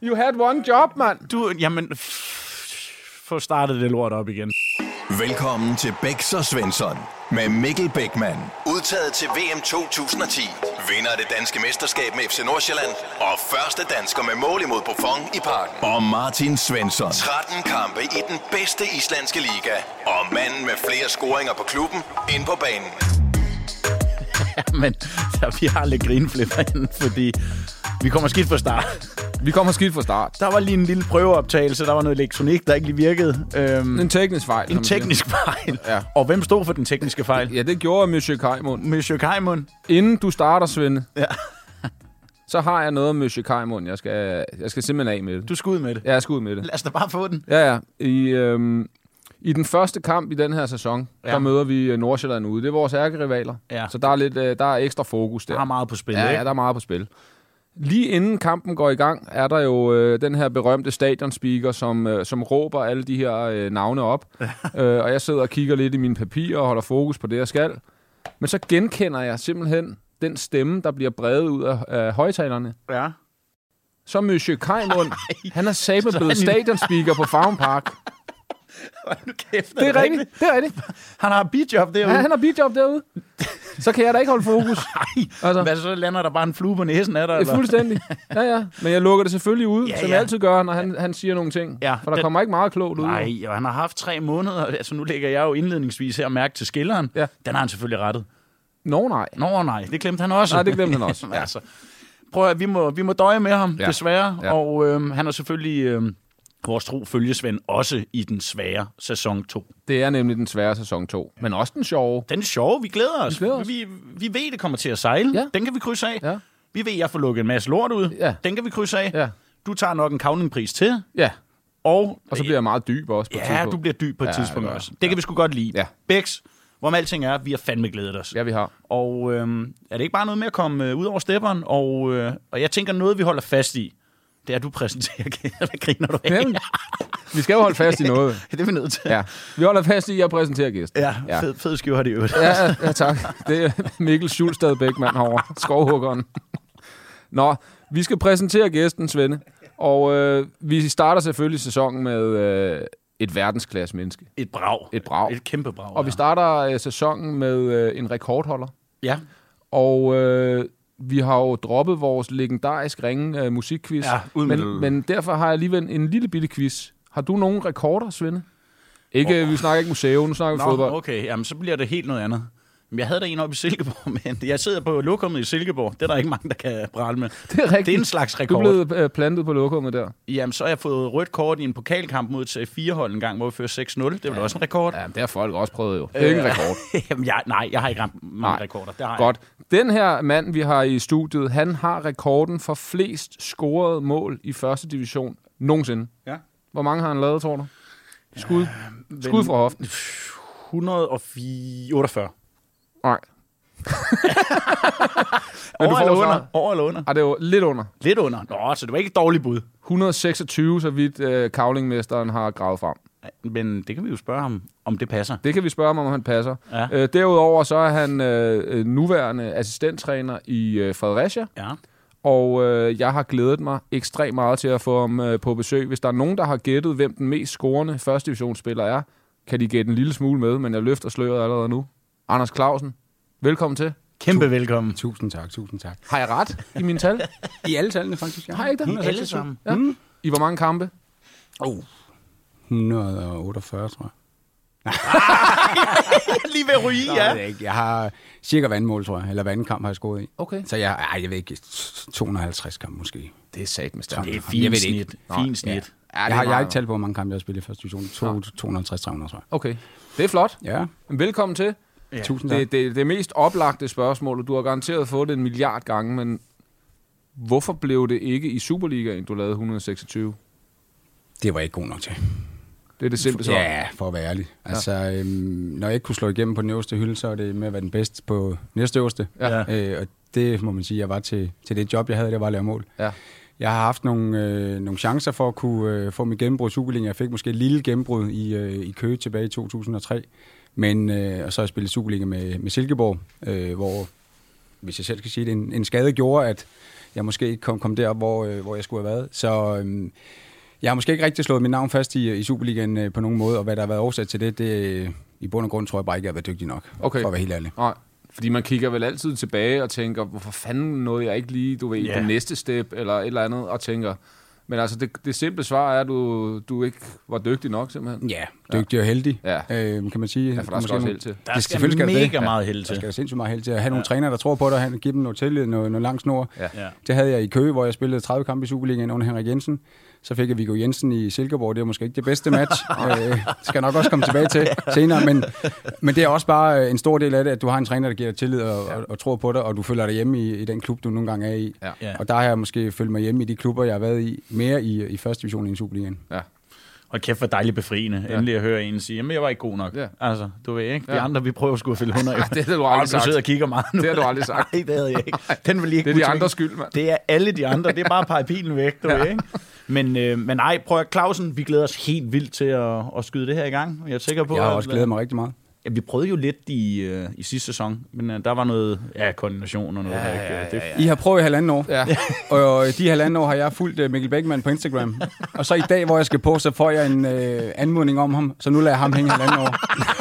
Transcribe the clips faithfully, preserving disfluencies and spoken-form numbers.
You had one job, mand. Du, jamen, få startet det lort op igen. Velkommen til Bæks og Svensson med Mikkel Bækman. Udtaget til V M to tusind og ti. Vinder det danske mesterskab med F C Nordsjælland. Og første dansker med mål imod Buffon i Parken. Og Martin Svensson. tretten kampe i den bedste islandske liga. Og manden med flere scoringer på klubben ind på banen. Men så vi har lidt grinflipper inden, fordi vi kommer skidt fra start. Vi kommer skidt fra start. Der var lige en lille prøveoptagelse, der var noget elektronik, der ikke lige virkede. Øhm, en teknisk fejl. En teknisk fejl. Ja. Og hvem stod for den tekniske fejl? Ja, det gjorde Monsieur Kajmund. Monsieur Kajmund. Inden du starter, Svende, ja. så har jeg noget om Monsieur Kajmund. Jeg skal, jeg skal simpelthen af med det. Du skal ud med det? Ja, jeg skal ud med det. Lad os da bare få den. Ja, ja. I, øhm, i den første kamp i den her sæson, ja. der møder vi Nordsjælland ude. Det er vores ærkerivaler. Ja. Så der er, lidt, der er ekstra fokus der. Der er meget på spil, ja, ikke? Ja, der er meget på spil. Lige inden kampen går i gang, er der jo øh, den her berømte stadionspeaker, som, øh, som råber alle de her øh, navne op. øh, og jeg sidder og kigger lidt i mine papirer og holder fokus på det, jeg skal. Men så genkender jeg simpelthen den stemme, der bliver bredet ud af, af højtalerne. Ja. Så Monsieur Kajmund, han er sablet blevet stadionspeaker på Farum Park. Kæft, det er rigtigt, det er rigtigt. Han har bidjob derude. Ja, han har bidjob derude. Så kan jeg da ikke holde fokus. Nej, altså. Hvad så lander der bare en flue på næsen af dig? Det er fuldstændig. Ja, ja. Men jeg lukker det selvfølgelig ud, ja, som ja. jeg altid gør, når han, han siger nogle ting. Ja, for der den... kommer ikke meget klogt ud. Nej, og han har haft tre måneder. Altså, nu lægger jeg jo indledningsvis her mærke til skilleren. Ja. Den har han selvfølgelig rettet. Nå nej. Nå nej, det glemte han også. Nej, det glemte han også. Ja. altså, prøv at vi må, vi må døje med ham, ja. desværre. Ja. Og øhm, han er selvfølgelig... Øhm, vores tro følgesvend også i den svære sæson to. Det er nemlig den svære sæson to, men også den sjove. Den er sjove, vi glæder os. Vi, glæder os. vi, vi ved, det kommer til at sejle. Ja. Den kan vi krydse af. Ja. Vi ved, jeg får lukket en masse lort ud. Ja. Den kan vi krydse af. Ja. Du tager nok en kavningpris til. Ja. Og, og så bliver jeg meget dyb også på ja, et tidspunkt. Ja, du bliver dyb på et ja, tidspunkt ja, også. Det ja. kan vi sgu godt lide. Ja. Bæks, hvorom alting er, vi har fandme glædet os. Ja, vi har. Og øhm, er det ikke bare noget med at komme øh, ud over stepperen? Og, øh, og jeg tænker, noget vi holder fast i, det er, at du præsenterer. Hvad griner du af? Jamen, vi skal jo holde fast i noget. Det er vi nødt til. Ja. Vi holder fast i at præsentere gæsten. Ja, ja. Fed, fed skjort i øvrigt. ja, ja, ja, tak. Det er Mikkel Schulstad Bækman herovre. Skovhuggeren. Nå, vi skal præsentere gæsten, Svende. Og øh, vi starter selvfølgelig sæsonen med øh, et verdensklasse menneske. Et brag. Et brag. Et kæmpe brag. Og ja. vi starter øh, sæsonen med øh, en rekordholder. Ja. Og... Øh, vi har jo droppet vores legendarisk ringe uh, musikquiz, ja, men, men derfor har jeg alligevel en lille bitte quiz. Har du nogen rekorder, Svende? Ikke, oh. Vi snakker ikke museum, nu snakker vi fodbold. Okay, jamen så bliver det helt noget andet. Men jeg havde der en oppe i Silkeborg, men jeg sidder på lokummet i Silkeborg. Det er der ikke mange, der kan prale med. Det er rigtigt. Det er en slags rekord. Du er blevet uh, plantet på lokummet der. Jamen, så har jeg fået rødt kort i en pokalkamp mod et fire hold en gang, hvor vi fører seks nul. Det var ja. også en rekord. Ja, det har folk også prøvet jo. Det er ikke en rekord. Jamen, jeg, nej, jeg har ikke ramt mange nej. rekorder. Det har Godt. Jeg. Den her mand, vi har i studiet, han har rekorden for flest scorede mål i første division nogensinde. Ja. Hvor mange har han lavet, tror du? Skud. Ja, Skud fra hoften. et hundrede og otteogfyrre. Nej. Men over, eller under? over eller under? Ah, det var lidt under. Lidt under? Nå, så det var ikke et dårligt bud. et hundrede og seksogtyve, så vidt øh, kavlingmesteren har gravet frem. Men det kan vi jo spørge ham, om det passer. Det kan vi spørge ham, om han passer. Ja. Øh, derudover så er han øh, nuværende assistenttræner i øh, Fredericia. Ja. Og øh, jeg har glædet mig ekstremt meget til at få ham øh, på besøg. Hvis der er nogen, der har gættet, hvem den mest scorende første divisionsspiller er, kan de gætte en lille smule med, men jeg løfter sløret allerede nu. Anders Clausen, velkommen til. Kæmpe velkommen. Tusind tak, tusind tak. Har jeg ret i mine tal? I alle tallene faktisk, ja. Har jeg ikke det? I alle sammen. Ja. Mm. I hvor mange kampe? Oh. et hundrede og otteogfyrre, tror jeg. Lige ved at ryge, Nå, ja. Jeg, ikke. Jeg har cirka vandmål, tror jeg. Eller vandkamp har jeg scoret i. Okay. Så jeg, ej, jeg ved ikke, to hundrede og halvtreds kampe måske. Det er sat med stærkt. Det er fint snit. Fint snit. Ja. Ja, jeg, har, jeg har ikke talt på, hvor mange kampe jeg har spillet i første division. to hundrede og halvtreds til tre hundrede, tror jeg. Okay. Det er flot. Ja. Velkommen til. Ja. Tusind tak. Det, det, det mest oplagte spørgsmål, og du har garanteret fået det en milliard gange, men hvorfor blev det ikke i Superligaen, du lavede et hundrede og seksogtyve? Det var ikke god nok til. Det er det simple svar. Ja, for at være ærlig. Altså, ja. øhm, når jeg ikke kunne slå igennem på den øverste hylde, så er det med at være den bedste på næste øverste. Ja. Øh, og det må man sige, jeg var til, til det job, jeg havde, det var at lave mål. Ja. Jeg har haft nogle, øh, nogle chancer for at kunne øh, få mit gennembrud i Superligaen. Jeg fik måske et lille gennembrud i, øh, i Køge tilbage i to tusind og tre. Men øh, og så har jeg spillet Superliga med, med Silkeborg, øh, hvor, hvis jeg selv skal sige det, en, en skade gjorde, at jeg måske ikke kom, kom derop, hvor, øh, hvor jeg skulle have været. Så øh, jeg har måske ikke rigtig slået mit navn fast i, i Superligaen øh, på nogen måde, og hvad der har været årsag til det, det i bund og grund tror jeg bare ikke, jeg har været dygtig nok, okay. for at være helt ærlig. Nej. Fordi man kigger vel altid tilbage og tænker, hvorfor fanden nåede jeg ikke lige, du ved, yeah. på næste step, eller et eller andet, og tænker... Men altså, det, det simple svar er, at du, du ikke var dygtig nok, simpelthen. Ja, dygtig og heldig, ja. øh, kan man sige. Ja, for der skal også held til. Der skal, skal mega skal meget held til. Der skal der sindssygt meget held til. At have ja. nogle trænere, der tror på dig, og give dem noget tillid, noget, noget lang snor. Ja. Det havde jeg i Køge, hvor jeg spillede tredive kampe i Superligaen under Henrik Jensen. Så fik jeg Viggo Jensen i Silkeborg. Det var måske ikke det bedste match. øh, skal jeg nok også komme tilbage til senere. Men, men det er også bare en stor del af det, at du har en træner, der giver dig tillid og, ja. og, og tror på dig, og du føler dig hjemme i, i den klub, du nogle gange er i. Ja. Og der har jeg måske følt mig hjemme i de klubber, jeg har været i, mere i, i første division i Superligaen. Ja. Og kæft, hvor dejligt befriende. Ja. Endelig at høre en sige, jamen jeg var ikke god nok. Ja. Altså, du ved ikke. De ja. andre, vi prøver sgu at fylde hundrede. Ja, det har du aldrig sagt. Du sidder og kigger meget nu. Det har du aldrig sagt. Nej, det havde jeg ikke. Den vil ikke det er de andres skyld, mand. Det er alle de andre. Det er bare at pege pilen væk, du ja. ved ikke. Men, øh, men nej, prøv at Clausen, vi glæder os helt vildt til at, at skyde det her i gang. Jeg er sikker på, jeg har også glædet mig rigtig meget. Ja, vi prøvede jo lidt i, øh, i sidste sæson, men øh, der var noget ja, koordination og noget. Ja, ja, ja, det... I har prøvet i halvanden år, ja. og de halvanden år har jeg fulgt uh, Mikkel Bækman på Instagram. Og så i dag, hvor jeg skal på, så får jeg en øh, anmodning om ham, så nu lader jeg ham hænge halvanden år.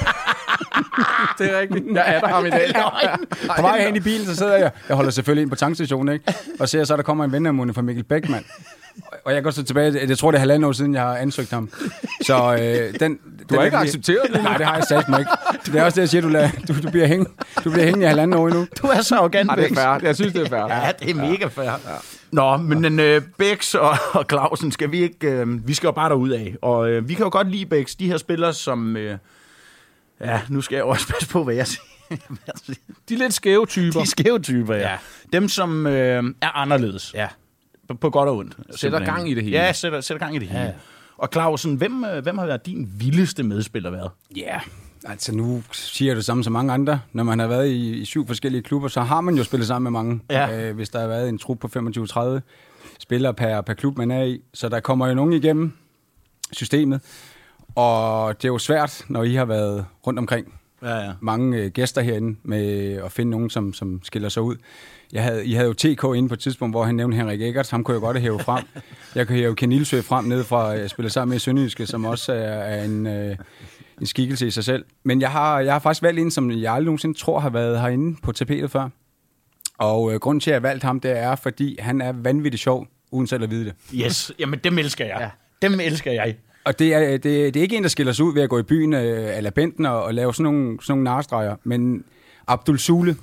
Det er rigtigt. Jeg er der ham i dag. På vej hen i bilen, så sidder jeg, jeg holder selvfølgelig ind på tankstationen, ikke? Og ser så, der kommer en venneanmodning fra Mikkel Bækman. Og jeg går så tilbage, jeg tror det er halvanden år siden, jeg har ansøgt ham. Så øh, den... Du har ikke accepteret det? Nej, det har jeg sagt mig ikke. Det er også det, jeg siger, du, lader, du, du bliver hængende du bliver hængende i halvanden år endnu. Du er så arrogant, ja, det er fair. Jeg synes, det er fair. Ja, det er mega fair. Ja. Nå, men øh, Bæks og, og Clausen, skal vi ikke... Øh, vi skal jo bare derud af. Og øh, vi kan jo godt lide Bæks, de her spillere, som... Øh, ja, nu skal jeg også passe på, hvad jeg siger. De er lidt skæve typer. De er skæve typer, ja. ja. Dem, som øh, er anderledes. Ja. På, på godt og ondt. Sætter gang i det hele. Ja, sætter, sætter gang i det hele. Ja. Og Clausen, hvem, hvem har været din vildeste medspiller været? Ja, yeah. altså nu siger jeg det samme som mange andre. Når man har været i, i syv forskellige klubber, så har man jo spillet sammen med mange. Ja. Øh, hvis der har været en trup på femogtyve til tredive spillere per, per klub, man er i. Så der kommer jo nogen igennem systemet. Og det er jo svært, når I har været rundt omkring. Ja, ja. Mange øh, gæster herinde med at finde nogen, som, som skiller sig ud. Jeg havde, I havde jo T K inde på et tidspunkt, hvor han nævnte Henrik Eggerts. Ham kunne jeg godt hæve frem. Jeg kan hæve Ken Ilsø frem ned fra, jeg spiller sammen med Sønderjyske, som også er, er en, øh, en skikkelse i sig selv. Men jeg har, jeg har faktisk valgt en, som jeg aldrig nogensinde tror har været herinde på tapetet før. Og øh, grunden til, at jeg har valgt ham, det er, fordi han er vanvittigt sjov, uden selv at vide det. Yes, jamen dem elsker jeg. Ja. Dem elsker jeg. Og det er, det, det er ikke en, der skiller sig ud ved at gå i byen øh, eller benten og, og lave sådan nogle, sådan nogle narstreger, men Abdul Sule.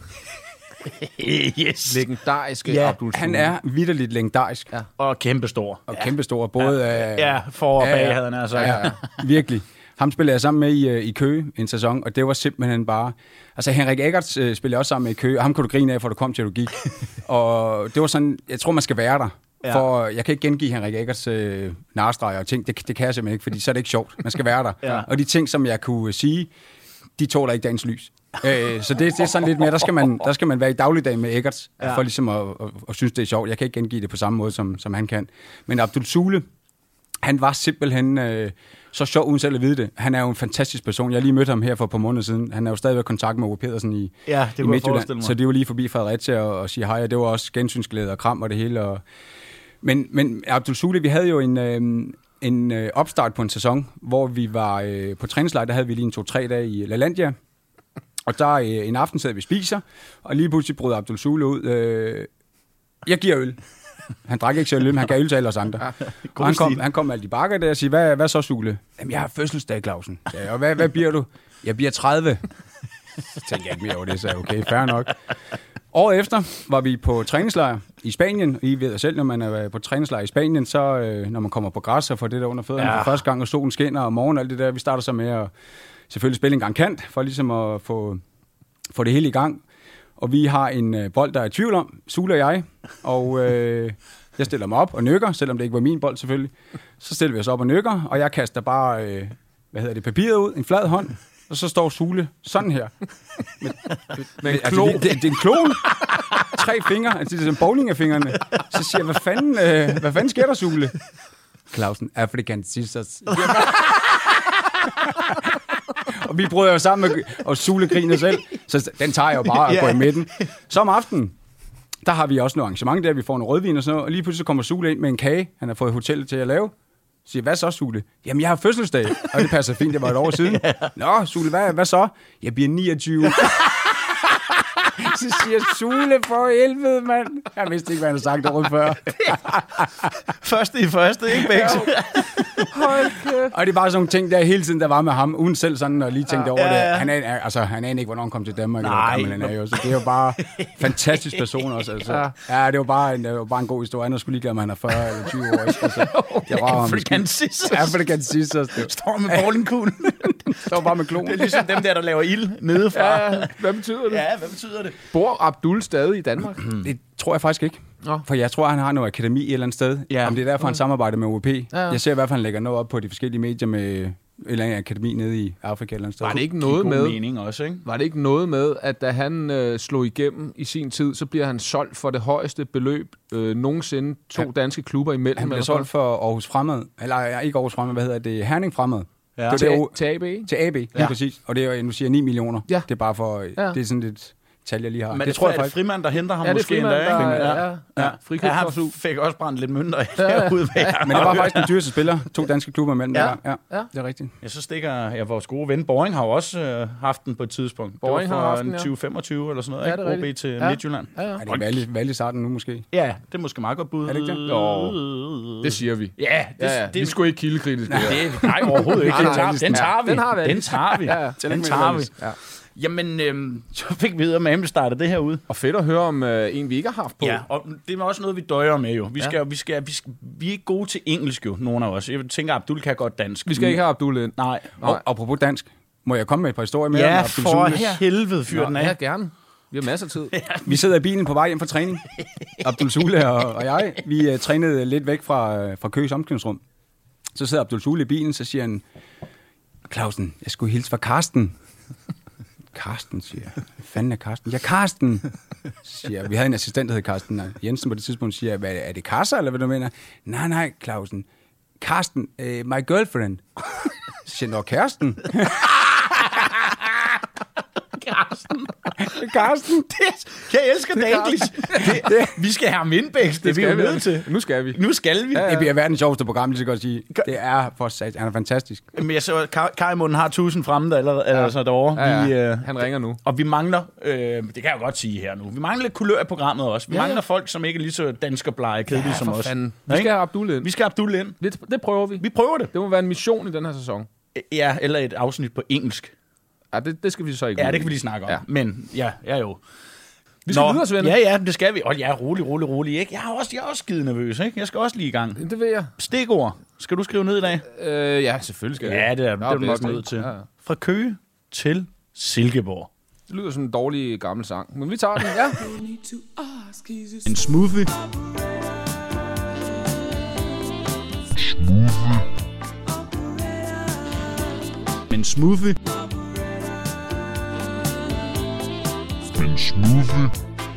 Yes. Legendariske ja, Abdul Sule. Han er vitterligt legendarisk. Ja. Og kæmpestor. Og ja. kæmpestor, både ja, øh, ja for og bag, ja, havde han altså. Ja, ja, virkelig. Ham spillede jeg sammen med i, i Køge en sæson, og det var simpelthen bare... Altså, Henrik Eggerts øh, spillede jeg også sammen med i Køge, og ham kunne du grine af, for du kom til, at du gik. Og det var sådan... Jeg tror, man skal være der. Ja. For jeg kan ikke gengive Henrik Eggerts øh, narstreger og ting. Det, det kan jeg simpelthen ikke, fordi så er det ikke sjovt. Man skal være der. Ja. Og de ting, som jeg kunne sige, de tåler ikke dagens lys. øh, så det, det er sådan lidt mere, der skal man, der skal man være i dagligdag med Eggerts, ja. for ligesom at, at, at synes, det er sjovt. Jeg kan ikke gengive det på samme måde, som, som han kan. Men Abdul Sule, han var simpelthen øh, så sjov, uden selv at vide det. Han er jo en fantastisk person. Jeg har lige mødt ham her for et par måneder siden. Han er jo stadigvæk i kontakt med Ove Pedersen i, ja, det i Midtjylland. Så det var lige forbi Fredericia og, og sige hej, og det var også gensynsglæde og kram og det hele. Og Men, men Abdul Sule, vi havde jo en, øh, en øh, opstart på en sæson, hvor vi var øh, på træningslejr, der havde vi lige en to-tre dage i LaLandia. Og der øh, en aften sad vi spiser, og lige pludselig brød Abdul Sule ud. Øh, jeg giver øl. Han drak ikke selv øl, men han gav øl til alle os andre. Ja, og han kom, han kom med alle de bakker der og siger, hvad, hvad så Sule? Jamen, jeg har fødselsdag, Clausen. Ja, og hvad, hvad bliver du? Jeg bliver tredive. Så tænkte jeg ikke mere over det, så okay, fair nok. Året efter var vi på træningslejr i Spanien. I ved selv, når man er på træningslejr i Spanien, så øh, når man kommer på græs og får det der under fødderne ja. for første gang, og solen skinner og morgen og alt det der, vi starter så med at selvfølgelig spille en gang kant, for ligesom at få, få det hele i gang. Og vi har en øh, bold, der er i tvivl om, Sule og jeg, og øh, jeg stiller mig op og nykker, selvom det ikke var min bold selvfølgelig. Så stiller vi os op og nykker, og jeg kaster bare, øh, hvad hedder det, papiret ud, en flad hånd, og så står Sule sådan her. Med, med en klon. Altså, det, det, det er en klon. Tre fingre, altså det er sådan bowling af fingrene. Så siger jeg, hvad fanden, øh, hvad fanden sker der, Sule? Clausen, African Scissors. Og vi bryder jo sammen, med, og Sule griner selv. Så den tager jeg jo bare og går i midten. Så om aftenen, der har vi også noget arrangement der, vi får en rødvin og sådan noget, og lige pludselig kommer Sule ind med en kage, han har fået hotellet til at lave. Så siger, hvad så, Sule? Jamen, jeg har fødselsdag, og det passer fint, det var et år siden. Nå, Sule, hvad, hvad så? Jeg bliver niogtyve. Så siger Sule, for helvede, mand. Jeg vidste ikke, hvad han havde sagt året før. Første i første, ikke Bæks? Hold kæft. Og det er bare sådan nogle ting, der hele tiden, der var med ham, uden selv sådan at lige tænkte ja, over ja, ja. det. Han er, altså, han aner ikke, hvornår han kom til Danmark. Nej. Eller gammel, han er jo, så det er jo bare fantastisk person også. Altså. Ja. ja, det var bare en, det var bare en god historie. Han er sgu ligeglad, om han er fyrre eller tyve år. Altså. Det var African Scissors. African Scissors. Står med bowlingkuglen. Står bare med klon. Det er ligesom dem der, der laver ild nedefra. Ja, hvad betyder det? Ja, hvad betyder det? Bor Abdul stadig i Danmark? Det tror jeg faktisk ikke. Nå. For jeg tror, han har noget akademi et eller andet sted. Ja. Om det er derfor, han samarbejder med O P. Ja. Jeg ser i hvert fald, han lægger noget op på de forskellige medier med et eller andet akademi nede i Afrika et eller andet sted. Var det ikke noget God med, mening også, ikke? var det ikke noget med, at da han øh, slog igennem i sin tid, så bliver han solgt for det højeste beløb øh, nogensinde to ja. danske klubber imellem? Han bliver solgt for Aarhus Fremad. Eller ja, ikke Aarhus Fremad, hvad hedder det? Herning Fremad. Ja. Det Til, er til A B, ikke? Til A B, lige Ja. præcis. Og det er jo, nu siger jeg ni millioner. Ja. Det er bare for, Ja. det er sådan et tal, jeg lige har. Men det, det tror jeg er det faktisk. Frimand, der henter ham Ja, det er måske Frimand, endda, ikke? der- ja, ja. Frikøbsklausul. han fik også brændt lidt mønter Ja, ja. derude ved. Men det var faktisk den dyreste spiller. To danske klubber imellem. Ja. Der. Ja. Ja. ja, det er rigtigt. Ja, så stikker ja, vores gode ven Boring har jo også øh, haft den på et tidspunkt. Boring det var har for haft den, ja. tyve femogtyve eller sådan noget, Ja, ikke? det er O B rigtigt. til Ja. Midtjylland. Ja, ja. Er det valgt, valgt i starten nu måske? Ja, det er måske meget godt bud. Er det ikke det? Jo, det siger vi. Ja, det, Ja, ja. det, Vi skulle ikke kildekritiske. nej, det, nej, overhovedet ikke. Nej, Den nej, tager, nej, den tager vi. den har vi. Den tager vi. Ja, ja. Den tager vi. Ja. Jamen, øhm, så fik vi videre med, at vi startede det her ud. Og fedt at høre om øh, en, vi ikke har haft på. Ja, og det er også noget, vi døjer med jo. Vi, Ja. skal, vi, skal, vi, skal, vi er ikke gode til engelsk jo, nogle af os. Jeg tænker, Abdul kan godt dansk. Vi skal ikke have Abdul ind. Nej. Nej. Og apropos dansk, må jeg komme med et par historier med? Ja, om Abdul for Sules? helvede, fyr den Nå, af. ja, gerne. Vi har masser af tid. Vi sidder i bilen på vej hjem fra træning. Abdul Sule og, og jeg, vi uh, trænede lidt væk fra, uh, fra Køges omklædningsrum. Så sidder Abdul Sule i bilen, så siger han, Clausen, jeg skulle hilse fra Karsten. Karsten, siger jeg. Hvad fanden er Karsten? Ja, Karsten, siger jeg. Vi havde en assistent, der hed Karsten Jensen på det tidspunkt, siger jeg, hvad, er det Karser, eller hvad du mener? Nej, nej, Clausen. Karsten, uh, my girlfriend. Så siger jeg, nå, Karsten. Karsten. Karsten. Det, jeg elsker det engelsk. Det, det, vi skal have ham indbækst, det, det er vi jo nødt til. Nu skal vi. Nu skal vi. Ja, ja. Det bliver verdens sjoveste program, lige så godt sige. Det er for sat. Han er fantastisk. Men jeg så, at Karimunden har tusind fremme der allerede ja. altså derovre. Ja, ja. Vi, øh, Han ringer nu. og vi mangler, øh, det kan jeg jo godt sige her nu, vi mangler lidt kulør i programmet også. Vi Ja, ja, ja. mangler folk, som ikke er lige så danskerblege kedelige som os. Fanden. Ja, Vi ikke? skal have Abdul ind. Vi skal have Abdul ind. Det, det prøver vi. Vi prøver det. Det må være en mission i den her sæson. Ja, eller et afsnit på engelsk. Ja, det, det skal vi så ikke. Ja, ud det i. kan vi lige snakke om. Ja. Ja. Men ja, ja jo. Vi skal videre, Svende. Ja, ja, det skal vi. Og jeg er rolig, rolig, rolig. Ikke? Jeg er også, jeg er også skide nervøs. Ikke? Jeg skal også lige i gang. Det ved jeg. Stikord. Skal du skrive ned i dag? Øh, ja, selvfølgelig skal jeg. Ja, det er, det Nå, er du nok bedst, nødt til. Ja, ja. Fra Køge til Silkeborg. Det lyder som en dårlig gammel sang. Men vi tager den, ja. En smoothie. En smoothie. En smoothie.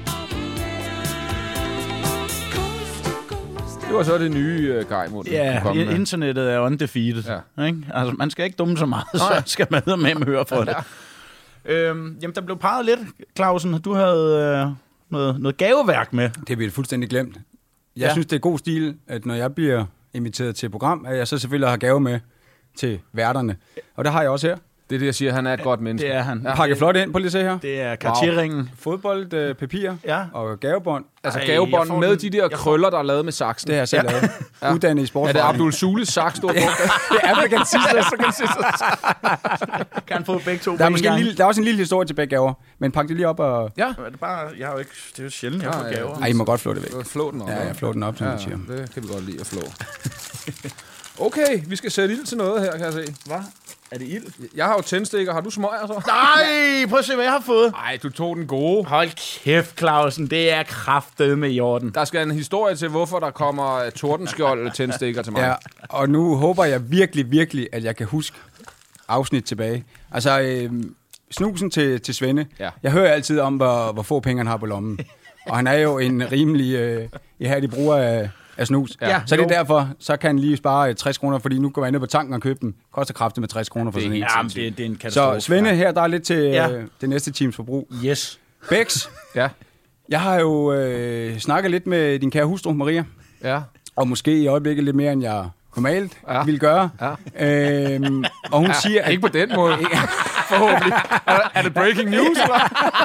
Det var så det nye uh, Kajmund. Ja, internettet er undefeated. Ja. Ikke? Altså, man skal ikke dumme så meget, så skal man med med høre for det. Ja. Øhm, jamen, der blev peget lidt, Clausen. Du havde øh, noget, noget gaveværk med. Det bliver fuldstændig glemt. Jeg Ja. synes, det er god stil, at når jeg bliver inviteret til et program, at jeg så selvfølgelig har gave med til værterne. Og det har jeg også her. Det er det, jeg siger. Han er et godt menneske. Det er han. Ja, Pakket flot ind. Prøv lige at se her. Det er karteringen. Fodbold, øh, papir Ja. og gavebånd. Altså Ej, gavebånd jeg får med den- de der jeg får- krøller, der er lavet med saksen. Det har jeg selv Ja. lavet. Ja. Uddannet i Er sportsforretning. det Abdul Sules saks, du har brugt? Det er African Scissors. Kan han få begge to Der er, på måske en en gang? lille, der er også en lille historie til begge gaver. Men pak det lige op og... Ja. Er det bare, jeg har jo ikke, det er jo sjældent, jeg Ja, får ja. gaver. Ej, I må godt flå det væk. Flå den op. Ja, ja, flå den op, som ja, man siger. det kan vi godt lide at flå. Okay, vi skal sætte ild til noget her, kan jeg se. Hvad? Er det ild? Jeg har jo tændstikker. Har du smøger så? Nej, prøv at se, hvad jeg har fået. Nej, du tog den gode. Hold kæft, Clausen. Det er kraftedeme i orden. Der skal en historie til, hvorfor der kommer uh, tordenskjold tændstikker til mig. Ja, og nu håber jeg virkelig, virkelig, at jeg kan huske afsnit tilbage. Altså, øh, snusen til, til Svende. Ja. Jeg hører altid om, hvor, hvor få penge han har på lommen. Og han er jo en rimelig øh, ihærdig bruger af, af snus. Ja, så det er jo. derfor, så kan han lige spare tres kroner, fordi nu går jeg ned på tanken og købe dem. Koster kraftigt med tres kroner for Det er sådan en. helt Ja, men det, det er en katastrofe. Så Svende, her der er lidt til Ja. øh, det næste teams forbrug. Yes. Bex, Ja. Jeg har jo øh, snakket lidt med din kære hustru, Maria. Ja. Og måske i øjeblikket lidt mere, end jeg normalt ja. vil gøre. Ja. Øhm, og hun ja, siger... At, ikke på den måde. Forhåbentlig. Er, er det breaking news, eller?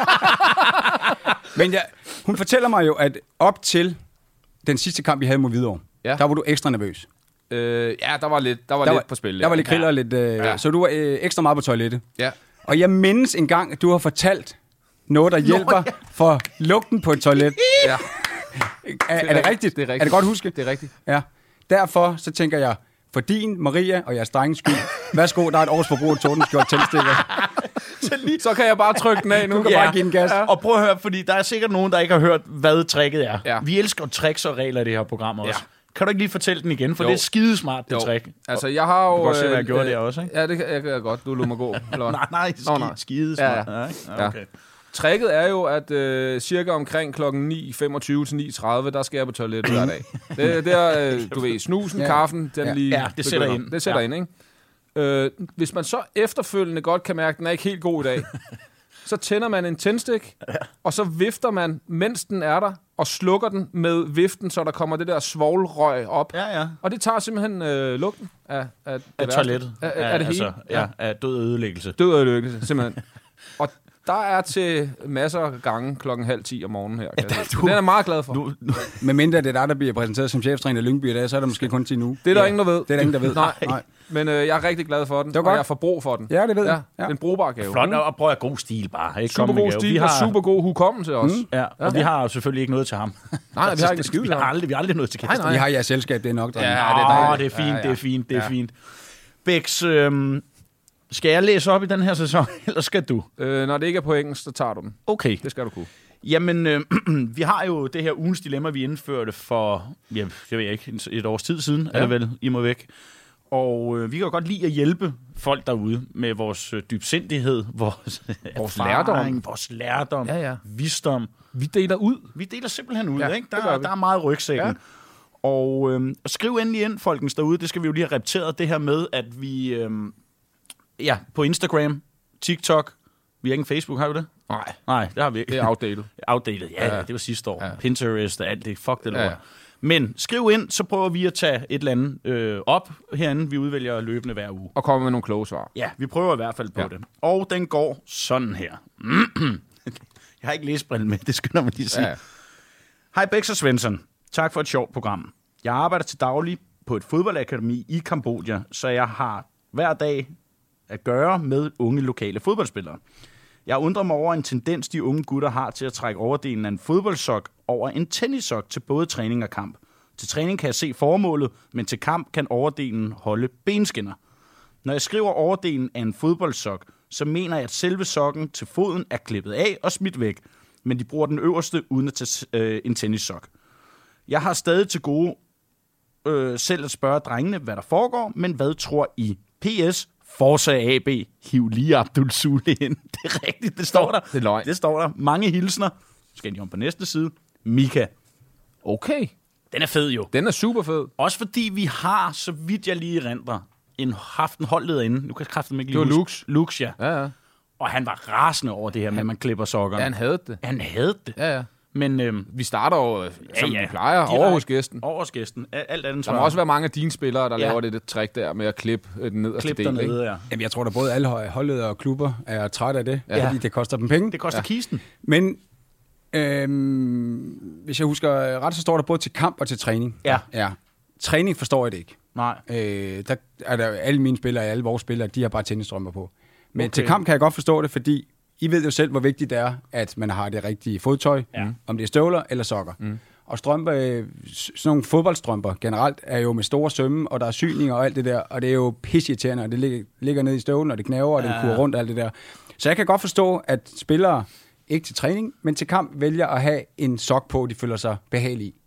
Men ja, hun fortæller mig jo, at op til den sidste kamp, vi havde mod Hvidovre, ja. der var du ekstra nervøs. Øh, ja, der var lidt, der var der lidt var, på spil. Der var lidt kriller, ja. lidt, øh, ja. så du var øh, ekstra meget på toilettet. Ja. Og jeg mindes engang, at du har fortalt noget, der hjælper Nå, ja. for lugten på et toilet. Ja. er, det er, er det rigtigt? Det er rigtigt. Er det godt huske? Det er rigtigt. Ja. Derfor så tænker jeg, for din, Maria og jeres drengens skyld, værsgo, der er et års forbrug af Tordenskjold tændstikker. Så kan jeg bare trykke den af nu. Du kan ja. bare give den gas. Ja. Og prøv at høre, fordi der er sikkert nogen, der ikke har hørt, hvad tricket er. Ja. Vi elsker tricks og regler i det her program også. Ja. Kan du ikke lige fortælle den igen? For jo. det er skidesmart, det jo. trick. Altså, jeg har jo... Du kan godt se, hvad jeg øh, gjorde øh, der også, ikke? Ja, det kan jeg, jeg godt. Du lukker mig gå. nej, nej, ski, Nå, nej. skidesmart. Ja, ja. Ja, okay. Tricket er jo, at øh, cirka omkring klokken ni femogtyve til ni tredive, der skal jeg på toilettet hver dag. Det, det er, øh, du ved, snusen, ja. kaffen, den ja. lige... Ja, det sætter ind. Det sætter ja. ind, ikke? Øh, hvis man så efterfølgende godt kan mærke, at den er ikke helt god i dag, så tænder man en tændstik, ja. og så vifter man, mens den er der, og slukker den med viften, så der kommer det der svovlrøg op. Ja, ja. Og det tager simpelthen øh, lugten af, af, af toilettet. Af, af, af det altså, hele. Ja, ja, af død og ødelæggelse. Død og ødelæggelse, simpelthen. Og der er til masser af gange klokken halv ti om morgenen her. Ja, du, den er jeg meget glad for. Du, du. Med mindre det er der, der bliver præsenteret som cheftræner i Lyngby i dag, så er der måske kun ti nu. Det er der ja. ingen, der ved. Det er der ingen, der ved. Nej, nej. Men øh, jeg er rigtig glad for den, det og jeg får brug for den. Ja, det ved jeg. Ja, ja. En brugbar gave. Flot, og prøv at god stil bare. Ikke? Super god stil, vi har... og super god hukommelse også. Mm. Ja, og ja. vi har jo selvfølgelig ikke noget til ham. Nej, nej, vi har ikke skide vi har aldrig, vi har aldrig noget til Kirsten. Vi har jeres selskab, det er nok. Ja, det er, oh, det er fint, ja, ja. det er fint, det er ja. fint. Bæks, øhm, skal jeg læse op i den her sæson, eller skal du? Øh, når det ikke er på engelsk, så tager du den. Okay. Det skal du kunne. Jamen, øh, vi har jo det her ugens dilemma, vi indførte for, ja, jeg ved ikke, et års tid siden, ja. er det vel, I må væk. Og øh, vi kan jo godt lide at hjælpe folk derude med vores øh, dybsindighed, vores, vores erfaring, lærdom, vores lærdom, ja, ja. visdom. Vi deler ud. Vi deler simpelthen ud, ja, ikke? Der, der er meget rygsækken. Ja. Og øh, skriv endelig ind, folkens, derude. Det skal vi jo lige have repeteret, det her med, at vi øh, ja, på Instagram, TikTok, vi har ikke en Facebook, har vi det? Nej. Nej, det har vi ikke. Det er outdated. Outdated, ja, ja. Det var sidste år. Ja. Pinterest og alt det, fuck det lort. Ja. Men skriv ind, så prøver vi at tage et eller andet øh, op herinde. Vi udvælger løbende hver uge. Og kommer med nogle kloge svar. Ja, vi prøver i hvert fald på ja. det. Og den går sådan her. Jeg har ikke læsebrillen med, det skynder mig lige at sige. Ja. Hej Bæks og Svensson. Tak for et sjovt program. Jeg arbejder til daglig på et fodboldakademi i Kambodja, så jeg har hver dag at gøre med unge lokale fodboldspillere. Jeg undrer mig over en tendens, de unge gutter har til at trække overdelen af en fodboldsok over en tennissok til både træning og kamp. Til træning kan jeg se formålet, men til kamp kan overdelen holde benskinner. Når jeg skriver overdelen af en fodboldsok, så mener jeg, at selve sokken til foden er klippet af og smidt væk, men de bruger den øverste uden at tage øh, en tennissok. Jeg har stadig til gode øh, selv at spørge drengene, hvad der foregår, men hvad tror I? P S. Forza A B. Hiv lige Abdul Sule ind. Det er rigtigt, det står der. Det er løgn. Det står der. Mange hilsner. Skal de om på næste side. Mika. Okay. Den er fed jo. Den er super fed. Også fordi vi har, så vidt jeg lige erindrer, en, haft en holdleder inde. Nu kan jeg kraftigt ikke lige huske. Det var Lux. Lux, ja. Ja, ja. Og han var rasende over det her med, at man klipper sokkerne. Ja, han havde det. Han havde det. Ja, ja. Men øhm, vi starter jo, som ja, ja. vi plejer, Direkte over hos gæsten. Over hos gæsten. Alt andet. Der må også være mange af dine spillere, der ja. laver det, det trick der med at klippe den nederste Klip del. Dernede, ja. Jamen, jeg tror, der både alle holdledere og klubber er trætte af det, ja. fordi det koster dem penge. Det koster ja. kisten. Men øhm, hvis jeg husker ret, så står der både til kamp og til træning. Ja. ja. Træning forstår jeg det ikke. Nej. Øh, der er der alle mine spillere, alle vores spillere, de har bare tennisstrømper på. Men okay. til kamp kan jeg godt forstå det, fordi I ved jo selv, hvor vigtigt det er, at man har det rigtige fodtøj, ja. om det er støvler eller sokker. Mm. Og strømper, sådan nogle fodboldstrømper generelt, er jo med store sømme, og der er syninger og alt det der, og det er jo pisseirriterende, og det ligger, ligger nede i støvlen, og det knæver, og ja. det kurer rundt og alt det der. Så jeg kan godt forstå, at spillere, ikke til træning, men til kamp, vælger at have en sok på, de føler sig behagelige.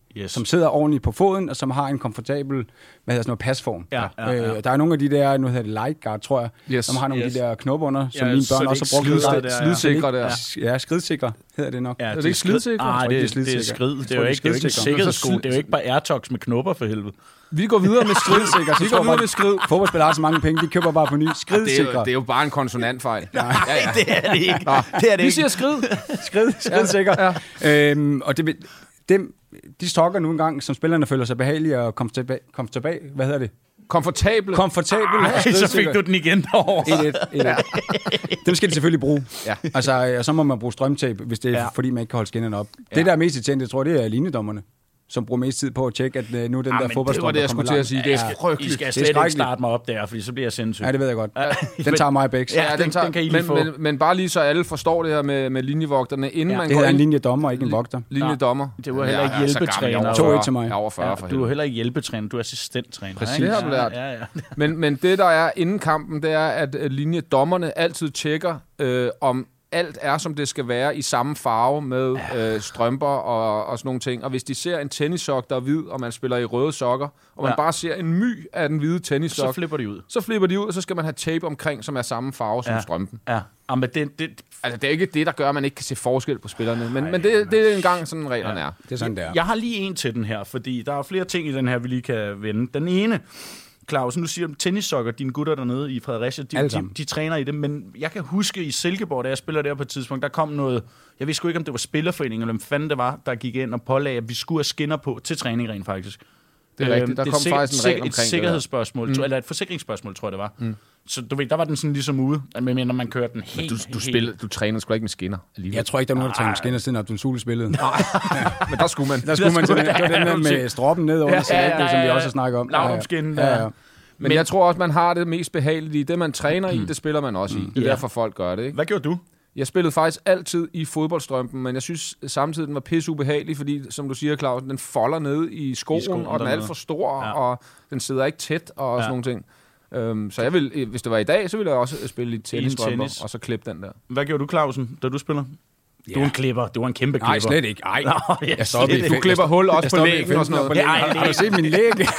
yes. som sidder ordentligt på foden, og som har en komfortabel, hvad hedder sådan noget, pasform. Ja, ja, ja. Øh, der er nogle af de der, nu hedder det light guard, tror jeg, yes. som har nogle yes. af de der knop under, som ja, mine børn også har brugt. Slidsikre der. Ja, skridsikre hedder det nok. Ja, er det ikke slidsikre? Nej, det, det, det er skrid. Det er jo ikke, det er jo ikke sikkerhedssko. Det er jo ikke bare AirTogs med knopper for helvede. Vi går videre med skridsikre. Vi går videre med skrid. Fodboldspillere har så mange penge, de køber bare på ny. Skridsikre. Det er jo, det er jo bare en konsonantfejl. Ja, ja. det er det ikke. Det er det vi ikke. siger skrid. skrid, skridsikre. Ja. Øhm, og det, dem, de stokker nu engang, som spillerne føler sig behagelige og kommer tilbage, kom tilbage. Hvad hedder det? Komfortable. Komfortable. Ej, så fik du den igen derovre. et et, et et. Dem skal de selvfølgelig bruge. Ja. Altså, og så må man bruge strømtape, hvis det er, ja. fordi man ikke kan holde skinnerne op. Ja. Det, der er mest irriterende, jeg tror, det er linjedommerne, som bruger mest tid på at tjekke, at uh, nu den ja, der fodboldstrøm, det var det, jeg skulle til at sige. Det er frygteligt. I skal slet ikke starte mig op der, fordi så bliver jeg sindssyg. Ja, det ved jeg godt. Den tager mig Bæks. Ja, den, den, tager, den kan I lige men, få. Men, men bare lige så alle forstår det her med, med linjevogterne, inden ja, man det går hedder ind... en linjedommer, ikke en vogter. Linjedommer. Det var heller ikke hjælpetræner. to et til mig. Jeg er over fyrre for Du er heller ikke hjælpetræner, du er assistenttræner. Præcis. Det har du lært. Ja, ja. men, men det, der er inden kampen, det er, at linjedommerne altid tjekker, øh, om alt er, som det skal være, i samme farve med øh, strømper og, og sådan nogle ting. Og hvis de ser en tennissok, der er hvid, og man spiller i røde sokker, og man ja. bare ser en my af den hvide tennissok, så flipper de ud. Så flipper de ud, og så skal man have tape omkring, som er samme farve som ja. strømpen. Ja. Ja, men det, det, altså, det er ikke det, der gør, at man ikke kan se forskel på spillerne. Men, Ej, men det, det er engang sådan, reglerne ja. er. Det er sådan, det er. Jeg har lige en til den her, fordi der er flere ting i den her, vi lige kan vende. Den ene... Claus, nu siger du tennissokker, dine gutter dernede i Fredericia, de, de, de træner i det, men jeg kan huske i Silkeborg, da jeg spiller der på et tidspunkt, der kom noget, jeg ved sgu ikke, om det var spillerforeningen, eller hvem fanden det var, der gik ind og pålagde, at vi skulle have skinner på til træning rent faktisk. Det er rigtigt, der kom det faktisk en regel omkring et sikkerhedsspørgsmål, mm. eller et forsikringsspørgsmål, tror jeg det var. Mm. Så du ved, der var den sådan ligesom ude, men når man kørte den helt... Men du, du, spiller, du træner sgu ikke med skinner alligevel. Jeg tror ikke, der er nogen, der træner med skinner, siden Abdul Sule spillede. Nej, men der skulle man. Der skulle man simpelthen. Det var den med stroppen ned under sig, ja, ja, ja, som vi også har snakket om. Lavnomskin. Ja, ja. Men, men jeg tror også, man har det mest behageligt i. Det, man træner i, det spiller man også i. Det er ja. derfor, folk gør det. Ikke? Hvad gjorde du? Jeg spillede faktisk altid i fodboldstrømpen, men jeg synes samtidig, den var pisse ubehagelig, fordi, som du siger, Claus, den folder ned i skoen, I skoen og den er alt for stor, ja. og den sidder ikke tæt, og ja. sådan nogle ting. Um, så jeg vil, hvis det var i dag, så ville jeg også spille i tennisstrømper, tennis. og så klippe den der. Hvad gjorde du, Clausen, da du spiller? Ja. Du er en klipper. Du er en kæmpe klipper. Nej, slet ikke. Ej, Nå, jeg jeg står ikke. Du klipper hul også på lægen og sådan noget. Ja, ej, har du set min læg? Det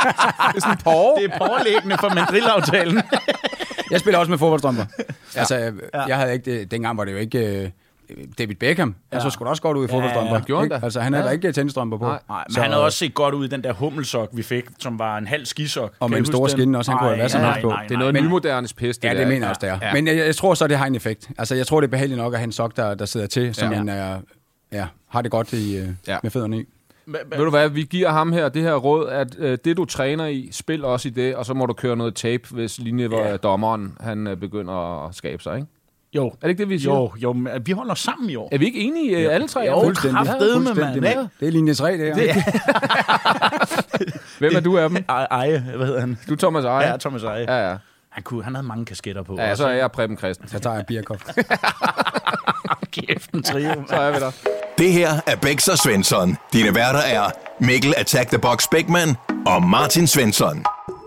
er sådan en porre. Det er porrelæggende for mandrillaftalen. Jeg spiller også med fodboldstrømper. Ja. Altså, ja. jeg havde ikke det, dengang var det jo ikke uh, David Beckham. Ja. Altså, skulle også godt ud i fodboldstrømper. Ja, ja, ja. Altså, han havde ja. ikke tennisstrømper på. Nej, nej, men så, han havde også set godt ud i den der hummelsok, vi fik, som var en halv skisok. Og med en stor skinne også, han kunne have været sådan noget på. Det er noget nymodernes pest. Ja, det mener jeg også, det er. Ja. Men jeg, jeg tror så, det har en effekt. Altså, jeg tror, det er behageligt nok at have en sok, der, der sidder til, som ja. man er, ja, har det godt i, ja. med fødderne i. Ved du hvad, vi giver ham her det her råd, at øh, det du træner i, spil også i det, og så må du køre noget tape, hvis linjedommeren han øh, begynder at skabe sig, ikke? Jo. Er det ikke det, vi siger? Jo, jo, men vi holder sammen i år. Er vi ikke enige i ja. alle tre? Jo, kraftedeme, mand. Ja. Det er linje tre, det her. Det. Hvem er du af dem? Eje, hvad hedder han? Du er Thomas Eje? Ja, Thomas Eje. Ja, ja. Han, kunne, han havde mange kasketter på. Ja, så er jeg Preben Christen. Så tager jeg Birkhoff. Kæft en trio. Så er vi der. Det her er Bæks og Svensson. Dine værter er Mikkel Attack the Box Bækman og Martin Svensson.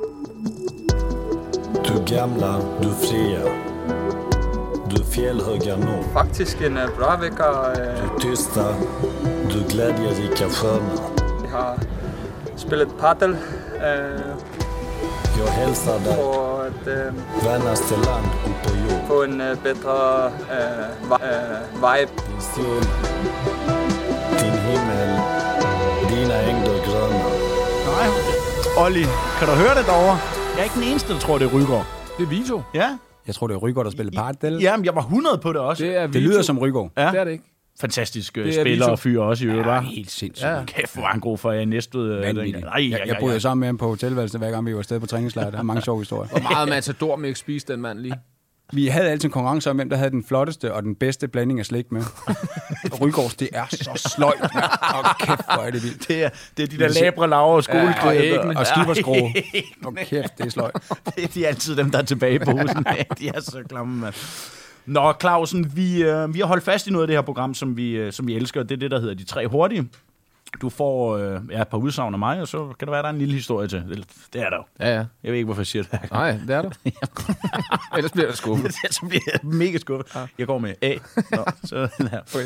Du gamla, du fria. Du fjällhöga norr. Faktisk en uh, bra vecka. Uh, du tysta, du glädjerika sköna. Vi har spelat paddel. Uh, Jag hälsar dig. På ett uh, vännaste land och på jord. På en uh, bättre uh, uh, vibe. Din sol, din himmel, dina ängder gröna. Nej, Olli, kan du høre det derovre? Jeg er ikke den eneste, der tror, det er Rygaard. Det er Vito. Ja. Jeg tror, det er Rygaard, der spiller paddel. Jamen, jeg var hundrede på det også. Det, er det lyder som Rygaard. Ja. Det er det ikke. Fantastisk uh, spiller og fyr også i øvrigt, var. Ja, helt sindssygt. Ja. Kæft, hvor er han god for jer næstved. Jeg, jeg, jeg boede sammen med ham på hotelværelset, hver gang vi var afsted på træningslejr. Der er mange sjove historier. Hvor meget Matador med ikke spise den mand lige? Vi havde altid en konkurrence om, hvem der havde den flotteste og den bedste blanding af slik med. Rygaards, det er så sløjt. Og kæft, hvor er det vildt. Det er, det er de der labre laver og skoleklæder. Ja, og, og skiverskrue. Og kæft, det er sløjt. Det er de er altid dem, der er tilbage i posen. De er så klamme, mand. Nå, Clausen, vi, øh, vi har holdt fast i noget af det her program, som vi, øh, som vi elsker. Det er det, der hedder De Tre Hurtige. Du får øh, ja, et par udsagn af mig, og så kan der være, der er en lille historie til. Det, det er der jo. Ja, ja. Jeg ved ikke, hvorfor jeg siger det. Nej, det er der. Ellers bliver jeg skuffet. Så bliver jeg mega skuffet. Ja. Jeg går med A. Nå, så, ja. Okay.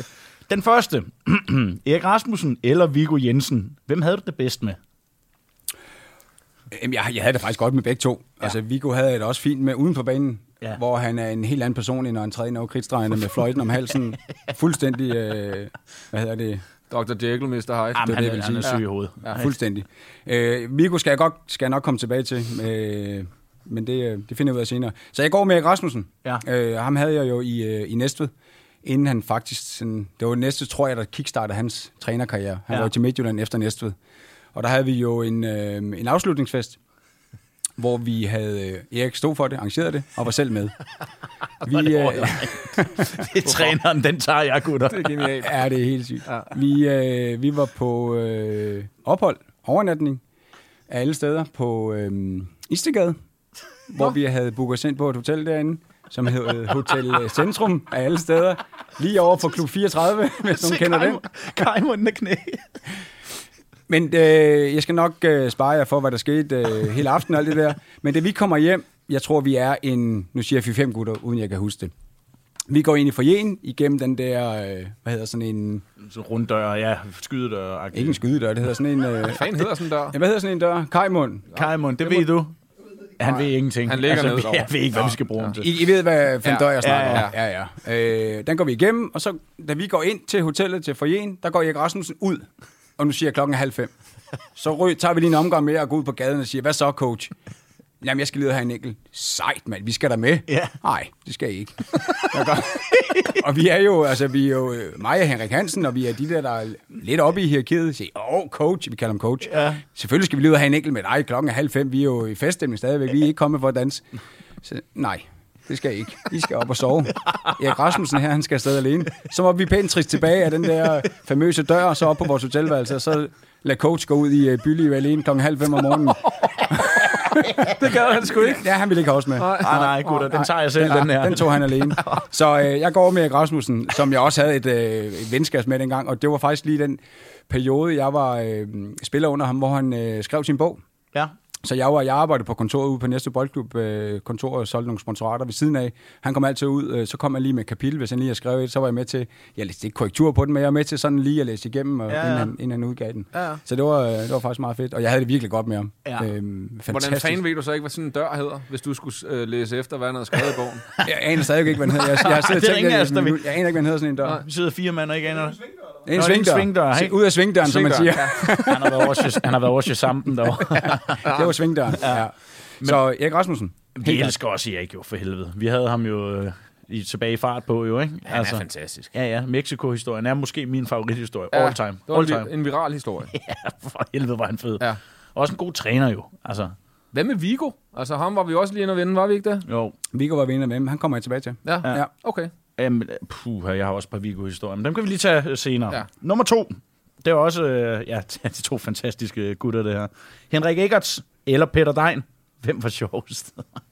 Den første. Erik Rasmussen eller Viggo Jensen. Hvem havde du det bedst med? Jamen, jeg, jeg havde det faktisk godt med begge to. Ja. Altså, Viggo havde det også fint med uden på banen, ja. Hvor han er en helt anden person, end når han træder ind over kridtstregerne med fløjten om halsen. Fuldstændig, øh, hvad hedder det? doktor Jekyll, mister Hyde. Jamen, han, det, han er syg i hovedet. Ja, ja, fuldstændig. Øh, Viggo skal jeg, godt, skal jeg nok komme tilbage til, øh, men det, det finder jeg ud af senere. Så jeg går med Erik Rasmussen. Ja. Øh, ham havde jeg jo i, i Næstved, inden han faktisk... Sådan, det var Næstved, tror jeg, der kickstartede hans trænerkarriere. Han ja. var til Midtjylland efter Næstved. Og der havde vi jo en, øh, en afslutningsfest, hvor vi havde... Øh, Erik stod for det, arrangerede det, og var selv med. Vi, øh, det er træneren, den tager jeg, gutter. Det er genialt. Ja, det er helt sygt. Ja. Vi, øh, vi var på øh, ophold, overnatning, af alle steder, på øh, Istegade, hvor vi havde booket os ind på et hotel derinde, som hed Hotel Centrum af alle steder, lige over for Klub fireogtredive, hvis nogen kender den. Kajmunden af knæ. Men øh, jeg skal nok øh, spare jer for, hvad der skete øh, hele aftenen og alt det der. Men da vi kommer hjem, jeg tror, vi er en, nu siger jeg fire-fem gutter, uden jeg kan huske det. Vi går ind i foyeren igennem den der, øh, hvad hedder sådan en... Så runddør, ja, skydedør. Ikke en skydedør, det hedder sådan en... Øh, hvad fanden hedder sådan en dør? Ja, hvad hedder sådan en dør? Kajmund. Kajmund, det ved du. Han ved ingenting. Han ligger altså, nede jeg ved ikke, hvad vi skal bruge ham til. I, I ved, hvad for en dør jeg snakker ja, om. Ja, ja. ja. Øh, den går vi igennem, og så, da vi går ind til hotellet, til foyeren, der går Erik Rasmussen ud, og nu siger klokken halv fem. Så røg, tager vi lige en omgang med og går ud på gaden og siger, hvad så, coach? Jamen, jeg skal lige have en enkelt. Sejt, mand, vi skal der med. Ja. Nej, det skal I ikke. Og vi er jo, altså, vi er jo mig og Henrik Hansen, og vi er de der, der er lidt oppe i hierarkiet. Siger, åh, oh, coach, vi kalder ham coach. Ja. Selvfølgelig skal vi lige ud og have en enkelt med dig. Klokken er halv fem, vi er jo i feststemning stadigvæk. Vi er ikke kommet for at danse. Så, nej, det skal I ikke. I skal op og sove. Erik Rasmussen her, han skal afsted alene. Så var vi pænt trist tilbage af den der famøse dør, og så op på vores hotelværelse, og så lad coach gå ud i byliv alene klokken halv fem om morgenen. Det gad han sgu ikke. Ja, han ville ikke have os med. Nej, nej, nej gutter, den tager jeg selv, ja, den her. Den tog han alene. Så øh, jeg går med Erik Rasmussen, som jeg også havde et, øh, et venskab med dengang, og det var faktisk lige den periode, jeg var øh, spiller under ham, hvor han øh, skrev sin bog. Ja. Så jeg var, jeg arbejdede på kontoret ude på Næste Boldklub, øh, kontoret og solgte nogle sponsorater ved siden af. Han kom altid ud, øh, så kom jeg lige med et kapitel, hvis han lige har skrevet et, så var jeg med til, jeg læste ikke korrektur på den, men jeg var med til sådan lige at læse igennem, og, ja, ja. Inden, han, inden han udgav den. Ja, ja. Så det var, det var faktisk meget fedt, og jeg havde det virkelig godt med ham. Ja. Øhm, Hvordan fanden ved du så ikke, hvad sådan en dør hedder, hvis du skulle øh, læse efter, hvad han havde skrevet i bogen? Jeg aner stadig ikke, hvad den hedder. Jeg, jeg, jeg, jeg, jeg, jeg, jeg, jeg, jeg aner ikke, hvad den hedder sådan en dør. Vi sidder fire mand og ikke aner. Det er en svingdør. svingdør hey. Ud af svingdøren, som man siger. Ja. Han har været over, han har været over Shazampen derovre. Det var svingdøren, ja. Så Erik Rasmussen. Vi elsker også Erik jo, for helvede. Vi havde ham jo øh, i, tilbage i fart på, jo, ikke? Han altså, er fantastisk. Ja, ja. Mexico-historien er måske min favorithistorie. Ja, all time. Det var all time. en viral historie. Ja, for helvede var han fed. Ja. Også en god træner jo, altså. Hvad med Viggo? Altså, ham var vi også lige inde og vinde, var vi ikke det? Jo. Viggo var vi inde og vinde, han kommer jeg tilbage til. Ja, ja. Okay. Jamen, puh, jeg har også et par Viggo-historier, men dem kan vi lige tage senere. Ja. Nummer to. Det er også, øh, ja, de to fantastiske gutter, det her. Henrik Eggerts eller Peter Degn. Hvem var sjovest?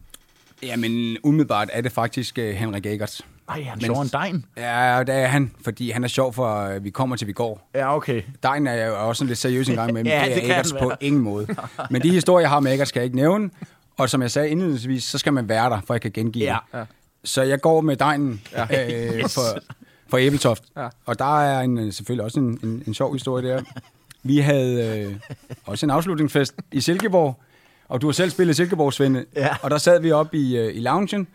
Jamen, umiddelbart er det faktisk uh, Henrik Eggerts. Ej, han er sjovere end Degn? Ja, det er han, fordi han er sjov for, uh, vi kommer til, vi går. Ja, okay. Degn er jo også lidt seriøs en gang med, men ja, det er det Eggerts på ingen måde. Men de historier, jeg har med Eggerts, skal jeg ikke nævne. Og som jeg sagde indledningsvis, så skal man være der, for jeg kan gengive ja. det. Ja. Så jeg går med Degnen ja. øh, yes. for, for Ebeltoft. Ja. Og der er en, selvfølgelig også en, en, en sjov historie der. Vi havde øh, også en afslutningsfest i Silkeborg, og du har selv spillet Silkeborg, Svende. Ja. Og der sad vi oppe i, øh, i loungen,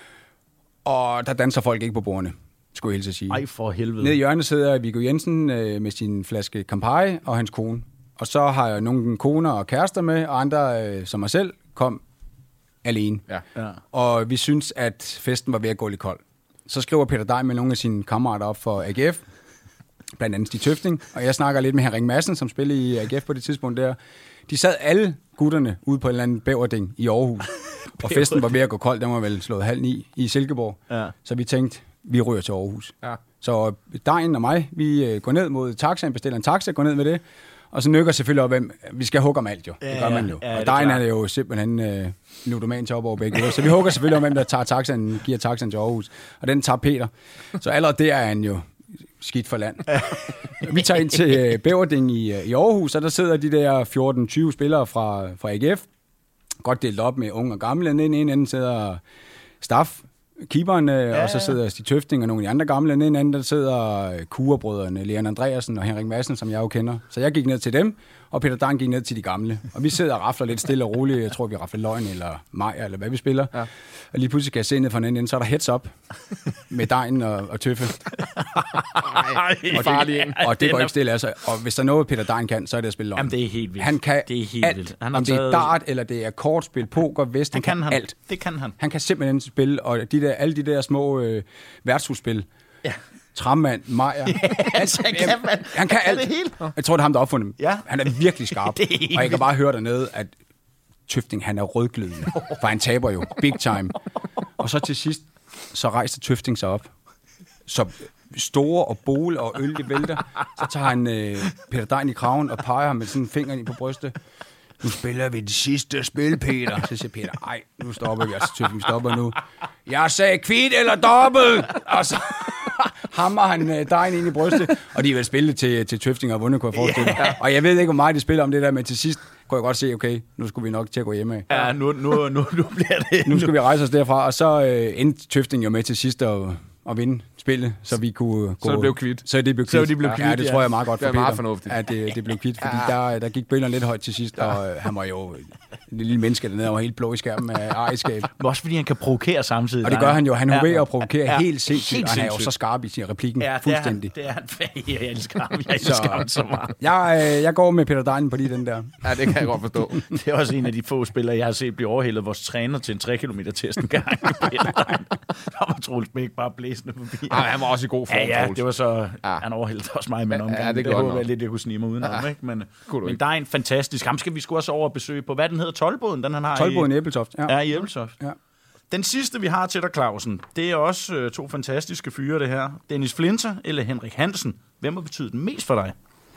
og der danser folk ikke på bordene, skulle jeg hilse at sige. Ej, for helvede. Nede i hjørnet sidder Viggo Jensen øh, med sin flaske Campari og hans kone. Og så har jeg nogle koner og kærester med, og andre, øh, som mig selv, kom alene. Ja. Ja. Og vi synes, at festen var ved at gå lidt kold. Så skriver Peter Degn med nogle af sine kammerater op for A G F, blandt andet Stig Tøfting, og jeg snakker lidt med Henrik Madsen, som spillede i A G F på det tidspunkt der. De sad alle gutterne ude på en eller anden bæverding i Aarhus, og festen var ved at gå kold, den var vel slået halv ni i Silkeborg. Ja. Så vi tænkte, vi ryger til Aarhus. Ja. Så Degn og mig, vi går ned mod taxaen, bestiller en taxa, går ned med det, og så nykker selvfølgelig op, hvem vi skal hugge om alt jo. Ja, det gør man jo. Ja, og Degn er jo simpelthen øh, ludoman til op over begge. Så vi hugger selvfølgelig om, hvem der tager taxaen, giver taxaen til Aarhus. Og den tager Peter. Så allerede der er han jo skidt for land. Vi tager ind til øh, Bæverding i, i Aarhus, og der sidder de der fjorten tyve spillere fra, fra A G F. Godt delt op med unge og gamle. Den ene ende sidder Staff, keeperen, ja, og så sidder Stig Tøfting og nogle af de andre gamle. Den anden, der sidder Kurebrødrene, Leon Andreasen og Henrik Madsen, som jeg jo kender. Så jeg gik ned til dem, og Peter Dang gik ned til de gamle. Og vi sidder og rafler lidt stille og roligt. Jeg tror, vi rafler løgn eller Maja, eller hvad vi spiller. Ja. Og lige pludselig kan jeg se ned fra den ende, så er der heads up med Dejen og, og Tøffe. Ej, og, det, og det går ikke stille. Altså. Og hvis der er noget, Peter Dejen kan, så er det at spille løgn. Jamen, det er helt vildt. Han kan det er helt alt. Vildt. Han om det er dart, eller det er kortspil, poker, vest, han, han kan, kan alt. Det kan han. Han kan simpelthen spille, og de der, alle de der små øh, værtshusspil. Ja. Trammand, Maja. Altså, han, kan, man, han kan alt. Det hele. Jeg tror, det er ham, der opfundet dem. Ja. Han er virkelig skarp. Og jeg kan bare høre dernede, at Tøfting, han er rødglødende. For han taber jo big time. Og så til sidst, så rejser Tøfting sig op. Så store og bole og øl, det vælter. Så tager han øh, Peter Dejen i kraven og peger ham med sådan en finger ind på brystet. Nu spiller vi det sidste spil, Peter. Så siger Peter, ej, nu stopper vi. Altså, Tøfting stopper nu. Jeg sagde kvit eller dobbelt. Og så hammer han øh, Dejen ind i brystet. Og de er vel spillet til, til Tøfting og vundet, kunne jeg forestille. Yeah. Og jeg ved ikke, hvor meget de spiller om det der, men til sidst kunne jeg godt se, okay, nu skulle vi nok til at gå hjem af. Ja, nu, nu, nu, nu bliver det... Nu skal vi rejse os derfra, og så øh, endte Tøfting jo med til sidst at, at vinde spillet, så vi kunne gå... Så det blev kvidt. Så det blev kvidt. Så de blev kvidt, ja, det tror jeg er meget godt for Peter. Det er meget fornuftigt. At det, det blev kvidt, fordi ja. der, der gik bølgerne lidt højt til sidst, og øh, han var jo en lille menneske dernede, og var helt blå i skærmen af ejerskab. Også fordi han kan provokere samtidig. Og det gør han jo. Han er ja. og provokerer ja. helt sindssygt, helt og han er jo så skarp i sin replikken. Ja, fuldstændig. Det er han. Det er han. Jeg elsker ham. Jeg elsker ham så meget. Jeg, øh, jeg går med Peter Dejen på lige den der. Ja, det kan jeg godt forstå. Det er også en af de få spillere, jeg har set blive overhældet vores træner til en tre kilometer test en gang. Der var Troels Bæk bare blæsende forbi. Ej, han var også i god form, Ja, ja, det var så... Ja. Han overhældte også mig med en omgang. Ja, det, det var lidt, jeg kunne snige mig udenom, ja. Ikke? Men, men der er en fantastisk... Ham skal vi sgu også over besøge på, hvad den hedder, Toldboden, den han har Toldboden i... i Ebeltoft, ja. Ja, i Ebeltoft. Ja. Den sidste, vi har til dig, Clausen, det er også øh, to fantastiske fyre, det her. Dennis Flinter eller Henrik Hansen. Hvem har betydet mest for dig?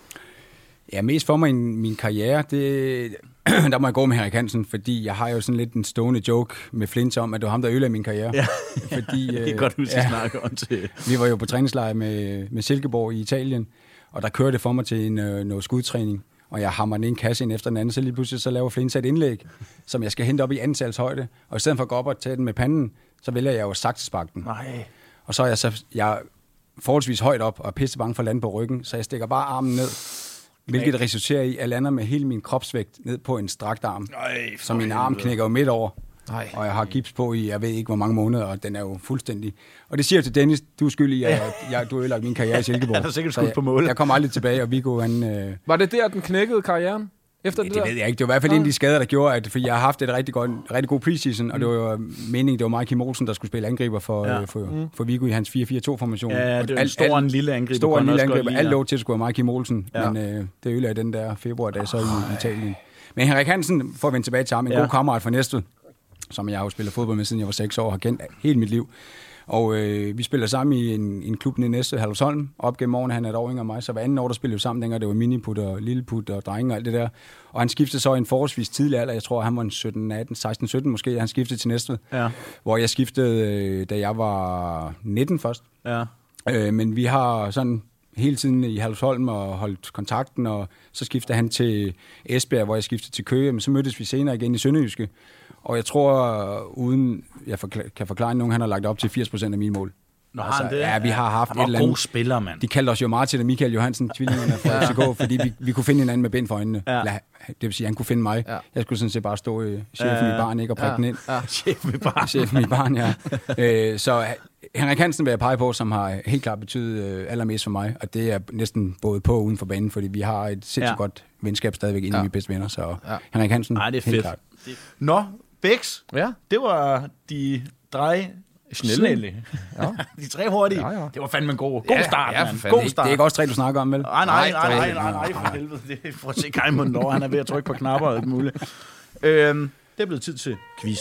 Ja, mest for mig i min karriere, det, der må jeg gå med Henrik Hansen, fordi jeg har jo sådan lidt en stående joke med Flinter om, at det var ham, der ødelagde min karriere. Ja. Fordi, det er godt huske, ja, snakke om til. Vi var jo på træningslejr med, med Silkeborg i Italien, og der kørte det for mig til en, noget skudtræning, og jeg hammer den ene kasse ind efter den anden, så lige pludselig så laver Flinter et indlæg, som jeg skal hente op i andetals højde, og i stedet for at gå op og tage den med panden, så vælger jeg jo at saksesparke den. Nej. Og så er jeg, så, jeg er forholdsvis højt op og er pisse bange for at lande på ryggen, så jeg stikker bare armen ned, hvilket resulterer i, at jeg lander med hele min kropsvægt ned på en strakt arm. Ej, så min arm knækker jo midt over. Ej. Og jeg har gips på i, jeg ved ikke hvor mange måneder, og den er jo fuldstændig... Og det siger jeg til Dennis, du er skyldig, at jeg, jeg, du har ødelagt min karriere i Silkeborg. Han har sikkert skudt på mål. Jeg, jeg kommer aldrig tilbage, og Viggo, han... Øh... Var det der, den knækkede karrieren? Efter ja, det, det der? ved jeg ikke. Det var i hvert fald en af de skader, der gjorde, at fordi jeg har haft et rigtig, godt, rigtig god preseason, mm. og det var jo meningen, det var Mike Kim Olsen, der skulle spille angriber for, ja. øh, for, mm. for Viggo i hans fire fire to-formation. Ja, det var en stor og en lille angriber. Stor og en lille angriber. Alt lå til at skulle være Mike Kim Olsen, ja. men øh, det ødelagde den der februar, da jeg så i Italien. Men Henrik Hansen, for at vende tilbage til ham, en ja. god kammerat fra Næstved, som jeg har jo spillet fodbold med, siden jeg var seks år, og har kendt hele mit liv. Og øh, vi spiller sammen i en, en klub i Næstved, Herlufsholm, op gennem årene. Han er et år yngre end mig, så hver anden år, der spillede vi sammen, dengang det var miniput og lilleput og drenge og alt det der. Og han skiftede så i en forholdsvis tidlig alder, jeg tror, han var en sytten, atten, seksten, sytten måske, han skiftede til Næstved. Ja. Hvor jeg skiftede, øh, da jeg var nitten først. Ja. Øh, men vi har sådan hele tiden i Herlufsholm og holdt kontakten, og så skiftede han til Esbjerg, hvor jeg skiftede til Køge, men så mødtes vi senere igen i Sønderjyske. Og jeg tror, uden jeg forkl- kan forklare nogen, han har lagt op til firs procent af mine mål. Nå, altså, det? Ja, vi har haft han var et eller andet... gode spillere, mand. De kaldte os jo Martin og Michael Johansen, tvillingerne fra F C K, fordi vi, vi kunne finde hinanden med bind for øjnene. Ja. Eller, det vil sige, han kunne finde mig. Ja. Jeg skulle sådan set bare stå i chefen ja. i baren, ikke, og prikke ja. den ind. Ja. Chefen i baren. Chefen i baren, ja. øh, så Henrik Hansen vil jeg pege på, som har helt klart betydet øh, allermest for mig, og det er næsten både på og uden for banen, fordi vi har et sindssygt ja. godt venskab stadigvæk, inden ja. vi er bedste venner. Så ja. Henrik Hansen, nej, det er helt fedt. klart. Nå, Bæks, ja. det var de drej snelle. Ja. De tre hurtige. Ja, ja. Det var fandme en god, god start, ja, mand. God start. Det er ikke også tre, du snakker om, vel? Nej, nej, nej, nej, nej, nej, for helvede. Det får at se Kajmund over. Han er ved at trykke på knapper og alt muligt. Øhm, det er blevet tid til quiz.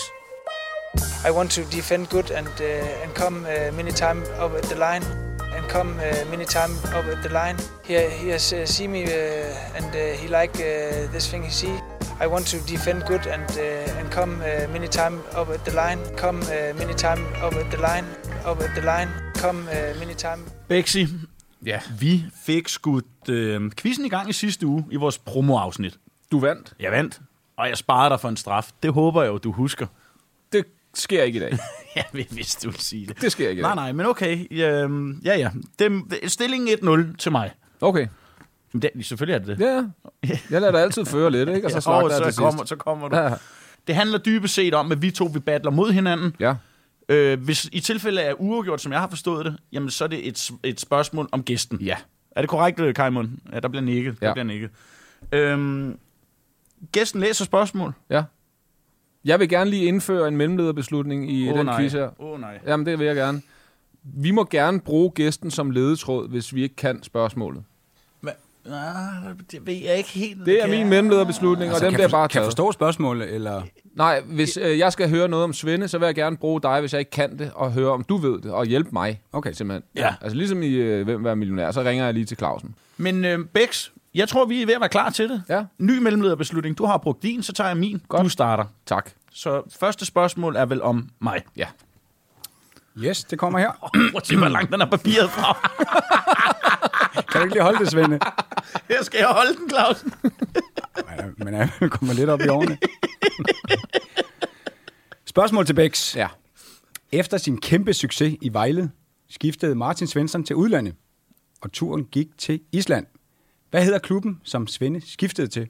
I want to defend good and uh, and come uh, many time up at the line and come uh, many time up at the line. He he has uh, see me uh, and uh, he like uh, this thing he see. I want to defend good and uh, and come uh, many time up at the line. Come uh, many time up at the line. Up at the line. Come uh, many time. Bæksi, ja, vi fik skudt øh, quizzen i gang i sidste uge i vores promo-afsnit. Du vandt. Jeg vandt, og jeg sparede dig for en straf. Det håber jeg jo, du husker. Det sker ikke i dag. Ja, hvis du vil sige det. Det sker ikke i dag. Nej, nej, men okay. Ja, ja. ja. Det, det, stillingen et nul til mig. Okay. Men det, selvfølgelig er det det. Ja, jeg lader dig altid føre lidt, ikke? Og så slagter jeg til så kommer, sidst. så kommer du. Ja. Det handler dybest set om, at vi to vi battler mod hinanden. Ja. Øh, hvis i tilfælde af uafgjort, som jeg har forstået det, jamen så er det et, et spørgsmål om gæsten. Ja. Er det korrekt, Kajmund? Ja, der bliver nikket. Der Ja. bliver nikket. Øhm, gæsten læser spørgsmål. Ja. Jeg vil gerne lige indføre en mellemlederbeslutning i Åh, den nej. quiz her. Åh oh, nej. Jamen, det vil jeg gerne. Vi må gerne bruge gæsten som ledetråd, hvis vi ikke kan spørgsmålet. Nej, det ved jeg ikke helt. Det er min mellemlederbeslutning, Altså, og den kan bliver for, bare kan taget. forstå spørgsmålet, eller... Nej, hvis øh, jeg skal høre noget om Svende, så vil jeg gerne bruge dig, hvis jeg ikke kan det, og høre om du ved det, og hjælpe mig. Okay. Simpelthen. Ja. Altså ligesom i øh, Hvem vil være millionær, så ringer jeg lige til Clausen. Men øh, Bex, jeg tror, vi er ved at være klar til det. Ja. Ny mellemlederbeslutning. Du har brugt din, så tager jeg min. Godt. Du starter. Tak. Så første spørgsmål er vel om mig. Ja. Yes, det kommer her. Prøv at se, hvor langt den er papiret fra. Kan du ikke lige holde det, Svende? Her skal jeg holde den, Clausen. Men jeg kommer lidt op i årene. Spørgsmål til Bex. Ja. Efter sin kæmpe succes i Vejle, skiftede Martin Svensson til udlandet, og turen gik til Island. Hvad hedder klubben, som Svende skiftede til?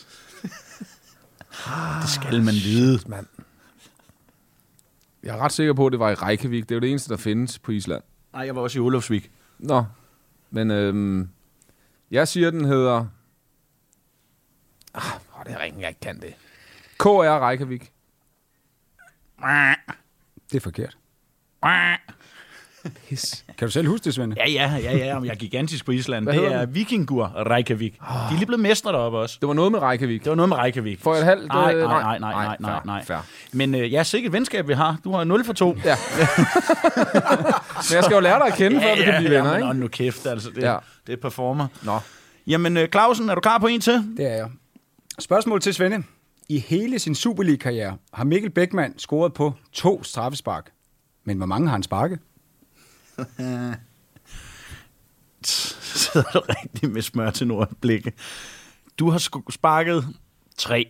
Det skal man vide. Mand. Jeg er ret sikker på, at det var i Reykjavik. Det er jo det eneste, der findes på Island. Nej, jeg var også i Olofsvik. Nå, men øhm, jeg siger, den hedder... Ah, det er ringen, jeg ikke kan det. K R Reykjavik. Det er forkert. Pis. Kan du selv huske det, Svende? Ja, ja, ja, ja, men jeg er gigantisk på Island. Hvad Det hedder er Vikingur Reykjavik. De er lige blevet mestre deroppe også. Det var noget med Reykjavik. Det var noget med Reykjavik. For et halvt... Nej, øh, nej, nej, nej, nej, nej, nej. Fair. Men øh, jeg er sikkert et venskab, vi har. Du har nul for to. Ja. Men jeg skal jo lære dig at kende, før vi kan blive venner, ikke? ikke? Nu kæft, altså. Det, Ja. det er performer. Nå. Jamen, øh, Clausen, er du klar på en til? Det er jeg. Spørgsmål til Svende. I hele sin Superliga-karriere har Mikkel Bäckman scoret på to straffespark. Men hvor mange har han sparket? Sidder du rigtig med smør til Nordblikke. Du har sk- sparket tre.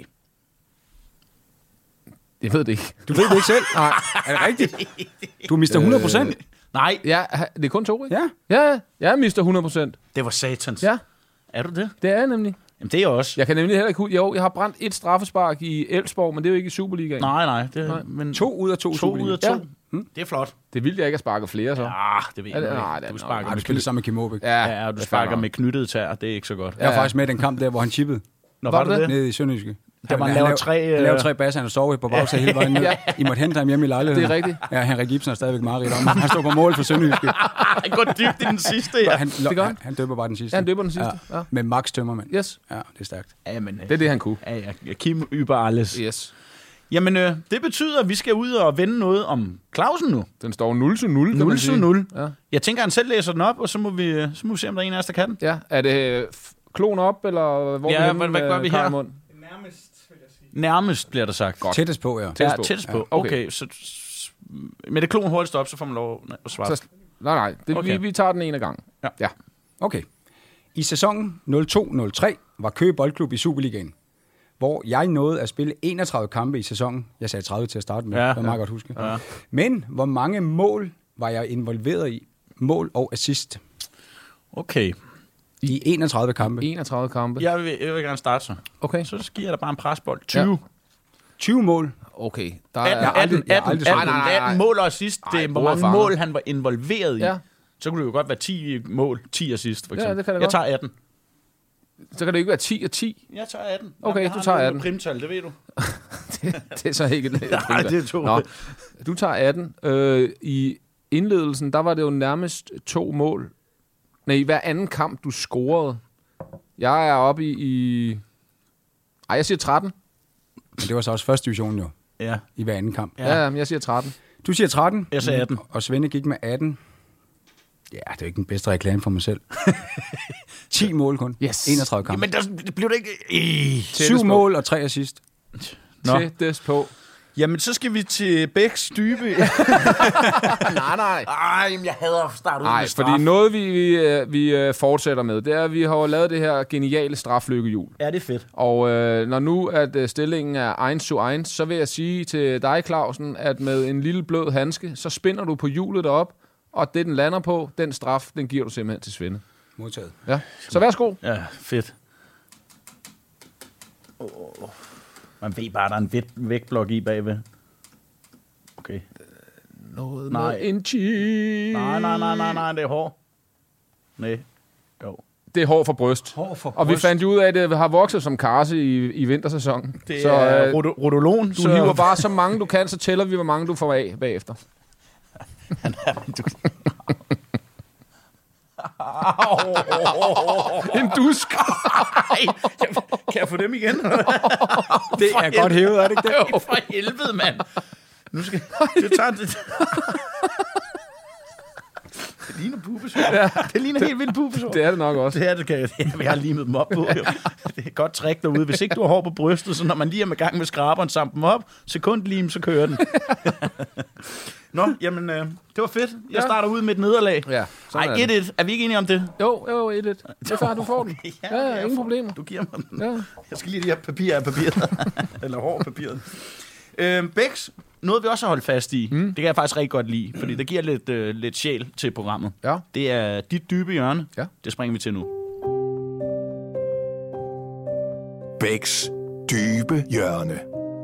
Jeg ved det ikke. Du ved det ikke selv? Nej. Er det rigtigt? Du mister hundrede procent. Nej, Ja, det er kun to, ikke? Ja. Ja, jeg mister hundrede procent. det var satans. Ja, Er du det? det er jeg nemlig. Jamen, det er jeg også. Jeg kan nemlig heller ikke... hu- Jo, jeg har brændt et straffespark i Elfsborg, men det er jo ikke i Superligaen. Nej, nej. Det, Nej. Men To ud af to. to Superliga. ud af to. Ja. Hmm? Det er flot. Det vil jeg ikke have sparket flere, så. Ah, det ved Er jeg det- ikke. nej, det er Du nok- sparker Nej, med du spiller sammen med Kim Aabæk. Ja, Ja, og du det er sparker fair med nok. knyttede tær. Det er ikke så godt. Jeg var Ja. faktisk med i den kamp der, hvor han chippede. Nå, Var det det? Nede i Sønderjyske. Der var han, lavet lav- tre, han lavede øh, tre basser, han sov på bagsædet hele vejen ned. Ja. I måtte hente ham hjemme i lejligheden. Det er rigtigt. Ja, Henrik Ibsen er stadigvæk meget om. Han stod på mål for Sønderjyske. Han går dybt i den sidste, ja. Han, gør han. han, han døber bare den sidste. Ja, han døber den sidste. Ja. Med Max Tømmermand. Yes, Ja, det er stærkt. Ja, men, det er det, han kunne. ja, ja, ja, Kim yber alles. Yes. Jamen, øh, det betyder, at vi skal ud og vende noget om Clausen nu. Den står nul til nul, kan man nul sige. til nul. Ja. Jeg tænker, han selv læser den op, og så må vi, så må vi se, om der er en af os, der kan den. Ja, er det øh, f- klon op, eller hvor Ja, er vi henne hvad- hvad med gør vi her? Karl Mund? Nærmest, bliver der sagt. Godt. Tættest på, ja. Tættest Ja, på. tættest på. Ja, Okay, okay. okay så, s- med det klon hurtigt op, så får man lov at svare. Så, nej, nej, det, Okay. vi, vi tager den ene gang. Ja. ja. Okay. I sæsonen nul to nul tre var Køge Boldklub i Superligaen, hvor jeg nåede at spille enogtredive kampe i sæsonen. Jeg sagde tredive til at starte med, Ja, ja, det var meget ja. godt huske. Ja. Men hvor mange mål var jeg involveret i? Mål og assist Okay. i enogtredive kampe. enogtredive kampe. Jeg vil, jeg vil gerne starte så. Okay. Så giver jeg dig bare en presbold. tyve. tyve mål. Okay. Der atten, er atten, jeg har atten, aldrig atten, Nej, nej, nej, nej. atten mål og assist. Det Ej, er, hvor bror mange fanger. mål han var involveret i. Ja. Så kunne det jo godt være ti mål, ti assist, for Ja, eksempel. det kan det jeg godt. tager atten. Så kan det ikke være ti og ti. Jeg tager atten. Okay, jeg du har tager noget atten. med primtal, det ved du. Det er så ikke et Nej, det er to. Nå, du tager atten. Øh, I indledelsen, der var det jo nærmest to mål. Nej, i hver anden kamp, du scorede. Jeg er oppe i... i... Ej, jeg siger tretten. Men det var så også første division jo, Ja. i hver anden kamp. Ja, ja men jeg siger tretten. Du siger tretten. Jeg sagde atten. Og Svende gik med atten. Ja, det er ikke den bedste reklame for mig selv. ti mål kun. Yes. enogtredive kampe. Men der det blev det ikke... Øh. Syv mål og tre assist. Nå. Tættest på. Jamen, så skal vi til Bæks dybe. nej, nej. Ej, jamen, jeg hader at starte ud Nej, med straf. fordi noget, vi, vi, vi fortsætter med, det er, at vi har lavet det her geniale straflykkehjul. Ja, det er fedt. Og øh, når nu, at stillingen er eins zu eins, så vil jeg sige til dig, Clausen, at med en lille blød handske, så spinder du på hjulet derop, og det, den lander på, den straf, den giver du simpelthen til Svende. Modtaget. Ja, så værsgo. Ja, fedt. Oh, man ved bare, der er en vægt, vægtblok i bagved. Okay. Noget Nej. med en cheese. Nej, nej, nej, nej, nej, det er hår. Nej. Jo. Det er hår for bryst. Hår for Og vi fandt jo ud af, at det har vokset som karse i, i vintersæsonen. Det så, er øh, rodo- rodolon. Du så... hiver bare så mange du kan, så tæller vi, hvor mange du får af bagefter. En dusk. Kan jeg få dem igen? Det er godt hævet, er det ikke det? For helvede, mand. Nu skal du tager det. Det ligner pubesår. Ja. Det ligner helt vildt pubesår. Det er det nok også. Det er det, kan jeg. Jeg har limet dem op på. Jo. Det er et godt trick derude. Hvis ikke du har hår på brystet, så når man lige er med gang med skraberen, samle dem op, sekundlim, så kører den. Nå, jamen, øh, det var fedt. Jeg starter ud med et nederlag. Ja, Nej, et et. Er vi ikke enige om det? Jo, jo, et et. Det er færdigt, du får den. Ja, ja, ingen problemer. Du giver mig den. Ja. Jeg skal lige have papir af papiret. Eller hår af papiret. Øhm, Bæks, noget vi også har holdt fast i, mm. det kan jeg faktisk rigtig godt lide, fordi det giver lidt, øh, lidt sjæl til programmet. Ja. Det er dit dybe hjørne. Ja. Det springer vi til nu. Bæks dybe hjørne.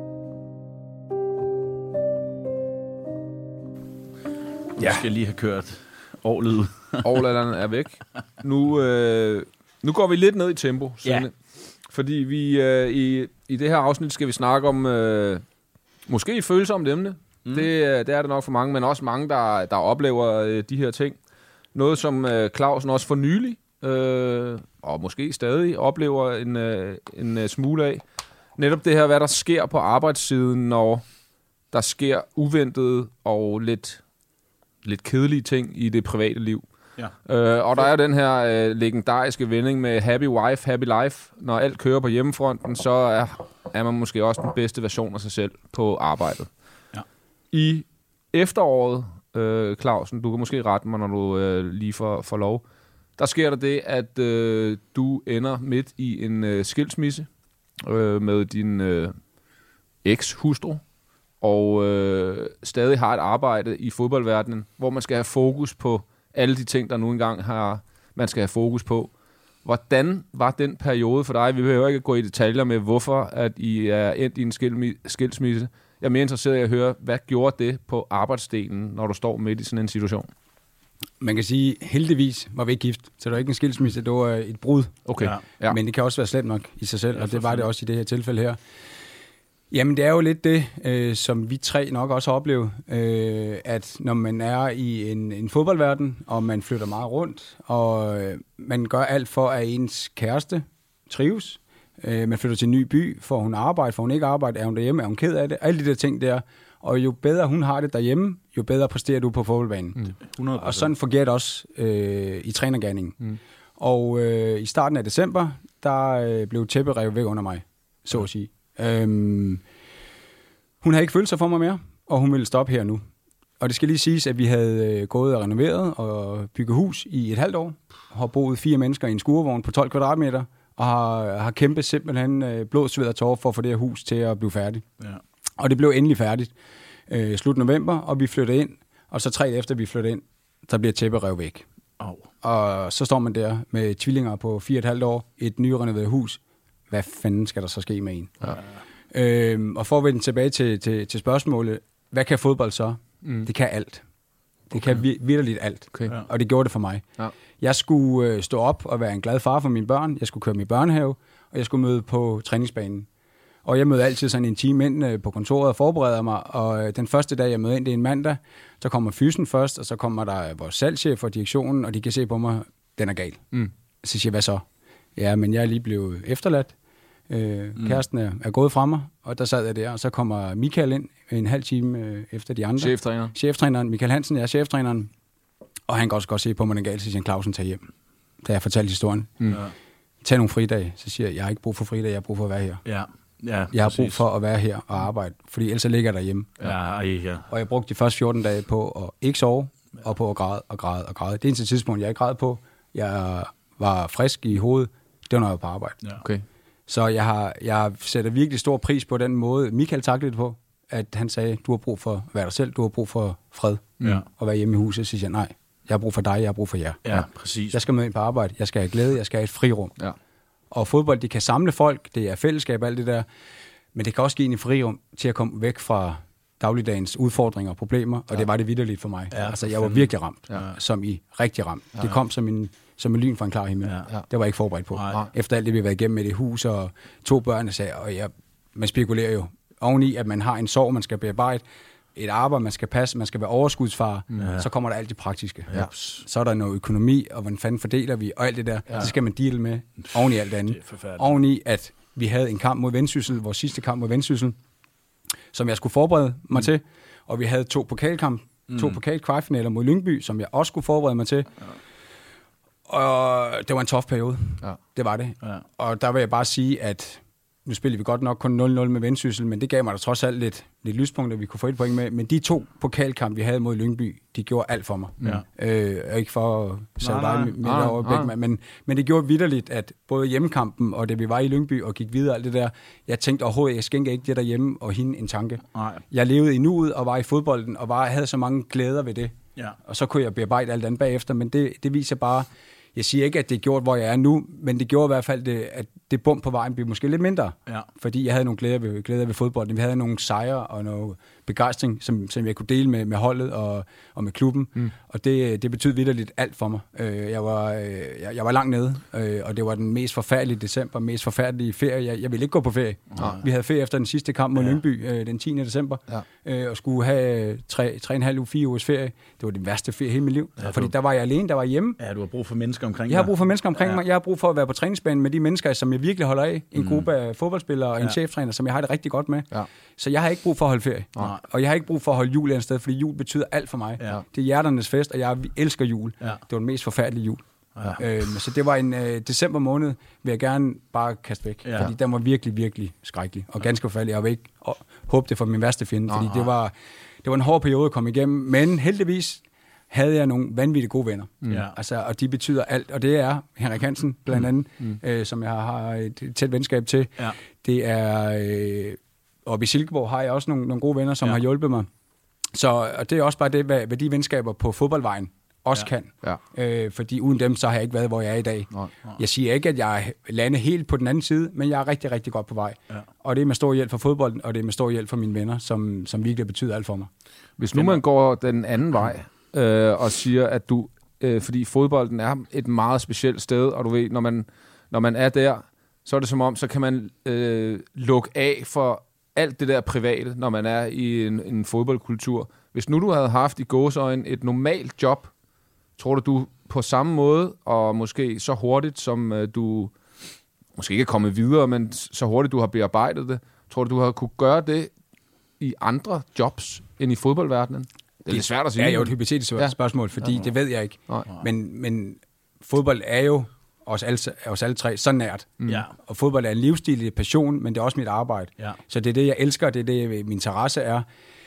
Ja. Jeg skal lige have kørt årlet ud. Overladeren er væk. Nu, øh, nu går vi lidt ned i tempo, Svende. Ja. Fordi vi øh, i, i det her afsnit skal vi snakke om øh, måske et følsomt emne. Mm. Det, det er det nok for mange, men også mange, der, der oplever øh, de her ting. Noget, som øh, Clausen også for nylig, øh, og måske stadig, oplever en, øh, en øh, smule af. Netop det her, hvad der sker på arbejdssiden, når der sker uventede og lidt, lidt kedelige ting i det private liv. Ja. Øh, og der er den her øh, legendariske vending med happy wife, happy life. Når alt kører på hjemmefronten, så er, er man måske også den bedste version af sig selv på arbejdet. Ja. I efteråret, øh, Clausen, du kan måske rette mig, når du øh, lige får, får lov, der sker der det, at øh, du ender midt i en øh, skilsmisse øh, med din øh, eks-hustru, og øh, stadig har et arbejde i fodboldverdenen, hvor man skal have fokus på alle de ting, der nu engang har, man skal have fokus på. Hvordan var den periode for dig? Vi behøver ikke gå i detaljer med, hvorfor at I er endt i en skilsmisse. Jeg er mere interesseret i at høre, hvad gjorde det på arbejdsdelen, når du står midt i sådan en situation? Man kan sige, heldigvis var vi ikke gift, så det var ikke en skilsmisse, det var et brud. Okay. Ja. Ja. Men det kan også være slet nok i sig selv, ja, og det var det også i det her tilfælde her. Jamen, det er jo lidt det, øh, som vi tre nok også har oplevet, øh, at når man er i en, en fodboldverden, og man flytter meget rundt, og øh, man gør alt for, at ens kæreste trives, øh, man flytter til en ny by, får hun arbejde, får hun ikke arbejde, er hun derhjemme, er hun ked af det, alle de der ting der, og jo bedre hun har det derhjemme, jo bedre præsterer du på fodboldbanen. Mm. hundrede procent. Og sådan fungerer det også øh, i trænergerningen. Mm. Og øh, i starten af december, der øh, blev tæppet revet væk under mig, så at sige. Øhm, hun havde ikke følelser for mig mere, og hun ville stoppe her nu. Og det skal lige siges, at vi havde øh, gået og renoveret og bygget hus i et halvt år, har boet fire mennesker i en skurvogn på tolv kvadratmeter, og har, har kæmpet simpelthen øh, blod, sved og tårer for at få det her hus til at blive færdigt. Ja. Og det blev endelig færdigt øh, slut november, og vi flyttede ind, og så tre efter vi flyttede ind, der bliver tæppet revet væk. Oh. Og så står man der med tvillinger på fire og et halvt år, et nyrenoveret hus. Hvad fanden skal der så ske med en? Ja. Øhm, og for at vende tilbage til, til, til spørgsmålet, hvad kan fodbold så? Mm. Det kan alt. Det okay. kan vitterligt alt. Okay. Og det gjorde det for mig. Ja. Jeg skulle øh, stå op og være en glad far for mine børn. Jeg skulle køre dem i børnehave, og jeg skulle møde på træningsbanen. Og jeg møder altid sådan en time ind øh, på kontoret og forbereder mig. Og øh, den første dag, jeg møder ind, det er en mandag. Så kommer fysen først, og så kommer der vores salgschef og direktionen, og de kan se på mig, den er gal. Mm. Så siger jeg, hvad så? Ja, men jeg er lige blevet efterladt. Øh, mm. Kæresten er, er gået fra mig, og der sad jeg der, og så kommer Michael ind en halv time øh, efter de andre. Cheftræner. Cheftræneren, Michael Hansen, jeg er cheftræneren, og han kan også godt se på mig, den galt, så siger han, Clausen, tag hjem. Da jeg fortalte historien. Mm. Tag nogle fridage, så siger jeg, jeg har ikke brug for fridage, jeg har brug for at være her. Ja. Ja, jeg har præcis. brug for at være her og arbejde, fordi ellers ligger jeg derhjemme. Ja, ej, ja. Og jeg brugte de første fjorten dage på at ikke sove, og på at græde og græde og græde. Det eneste tidspunkt, jeg ikke græd på, jeg var frisk i hovedet, det var, når jeg var på arbejde. Ja. Okay. Så jeg, har, jeg sætter virkelig stor pris på den måde, Michael taklede det på, at han sagde, du har brug for at være dig selv, du har brug for fred, Ja. og være hjemme i huset. Så siger jeg, nej, jeg har brug for dig, jeg har brug for jer. Ja, præcis. Jeg skal med ind på arbejde, jeg skal have glæde, jeg skal have et frirum. Ja. Og fodbold, det kan samle folk, det er fællesskab, alt det der, men det kan også give en frirum til at komme væk fra dagligdagens udfordringer og problemer, og ja. det var det vitterligt for mig. Ja, altså, jeg var virkelig ramt, Ja. som i rigtig ramt. Ja. Det kom som en, som en lyn fra en klar himmel. Ja. Ja. Det var jeg ikke forberedt på. Nej. Efter alt det, vi har været igennem med det hus og to børn, der sagde, og jeg, man spekulerer jo oveni, at man har en sorg, man skal bearbejde, et arbejde, man skal passe, man skal være overskudsfar, ja. så kommer der alt det praktiske. Ja. Så er der noget økonomi, og hvordan fanden fordeler vi, og alt det der, ja. det skal man deal med, oven i alt andet. Oven i, at vi havde en kamp mod Vendsyssel, vores sidste kamp mod Vendsyssel, som jeg skulle forberede mig mm. til, og vi havde to pokalkamp, mm. to pokalkvartfinaler mod Lyngby, som jeg også skulle forberede mig til. Ja. Og det var en tough periode. Ja. Det var det. Ja. Og der vil jeg bare sige, at nu spillede vi godt nok kun nul nul med Vendsyssel, men det gav mig da trods alt lidt, lidt lyspunkter, vi kunne få et point med. Men de to pokalkamp, vi havde mod Lyngby, de gjorde alt for mig. Ja. Øh, ikke for at sætte Nej, nej. dig med over Bækman, men, men det gjorde vitterligt, at både hjemmekampen og det vi var i Lyngby og gik videre alt det der, jeg tænkte overhovedet, jeg skænker ikke det derhjemme og hende en tanke. Nej. Jeg levede i nuet og var i fodbolden og var, havde så mange glæder ved det. Ja. Og så kunne jeg bearbejde alt andet bagefter, men det, det viser bare, jeg siger ikke, at det er gjort, hvor jeg er nu, men det gjorde i hvert fald, det, at det bump på vejen blev måske lidt mindre. Ja. Fordi jeg havde nogle glæder ved, glæder ved fodbolden. Vi havde nogle sejre og noget begejstring, som, som jeg kunne dele med, med holdet og, og med klubben. Mm. Og det, det betød vitterligt alt for mig. Jeg var, jeg, jeg var langt nede, og det var den mest forfærdelige december, mest forfærdelige ferie. Jeg, jeg ville ikke gå på ferie. Ja. Vi havde ferie efter den sidste kamp mod ja. Lyngby den tiende december, ja. og skulle have tre, tre og en halv uge, fire ugers ferie. Det var den værste ferie i hele mit liv. Ja, fordi der var jeg alene, der var hjemme. Ja, du har brug for mennesker omkring dig. Jeg har brug for mennesker omkring ja. mig. Jeg har brug for at være på træningsbanen med de mennesker, som jeg virkelig holder af. En mm. gruppe af fodboldspillere og en ja. cheftræner, som jeg har det rigtig godt med. Ja. Så jeg har ikke brug for at holde ferie. Nej. Og jeg har ikke brug for at holde jul et sted, fordi jul betyder alt for mig. Ja. Det er hjerternes fest, og jeg elsker jul. Ja. Det var den mest forfærdelige jul. Ja. Øhm, så det var en øh, december måned, vil jeg gerne bare kaste væk. Ja. Fordi den var virkelig, virkelig skrækkelig. Og ganske forfærdelig. Jeg vil ikke oh, håbe det for min værste fjende, fordi det var, det var en hård periode at komme igennem. Men heldigvis havde jeg nogle vanvittigt gode venner. Mm. Altså, og de betyder alt. Og det er Henrik Hansen, blandt andet, mm. øh, som jeg har et tæt venskab til. Ja. Det er... Øh, og i Silkeborg har jeg også nogle, nogle gode venner, som ja. har hjulpet mig. Så og det er også bare det, hvad, hvad de venskaber på fodboldvejen også ja. kan. Ja. Øh, fordi uden dem, så har jeg ikke været, hvor jeg er i dag. Nej, nej. Jeg siger ikke, at jeg lander helt på den anden side, men jeg er rigtig, rigtig godt på vej. Ja. Og det er med stor hjælp for fodbolden, og det er med stor hjælp for mine venner, som, som virkelig betyder alt for mig. Hvis nu man går den anden vej, øh, og siger, at du... Øh, fordi fodbolden er et meget specielt sted, og du ved, når man, når man er der, så er det som om, så kan man øh, lukke af for alt det der private, når man er i en, en fodboldkultur. Hvis nu du havde haft i gåseøjne et normalt job, tror du, du på samme måde, og måske så hurtigt, som øh, du måske ikke er kommet videre, men så hurtigt, du har bearbejdet det, tror du, du har kunne gøre det i andre jobs end i fodboldverdenen? Det er lidt svært at sige. Det er jo et hypotetisk ja. spørgsmål, fordi ja. det ved jeg ikke. Nej. Men, men fodbold er jo os alle, os alle tre så nært. Mm. Ja. Og fodbold er en livsstil, det er passion, men det er også mit arbejde. Ja. Så det er det, jeg elsker, det er det, min interesse er.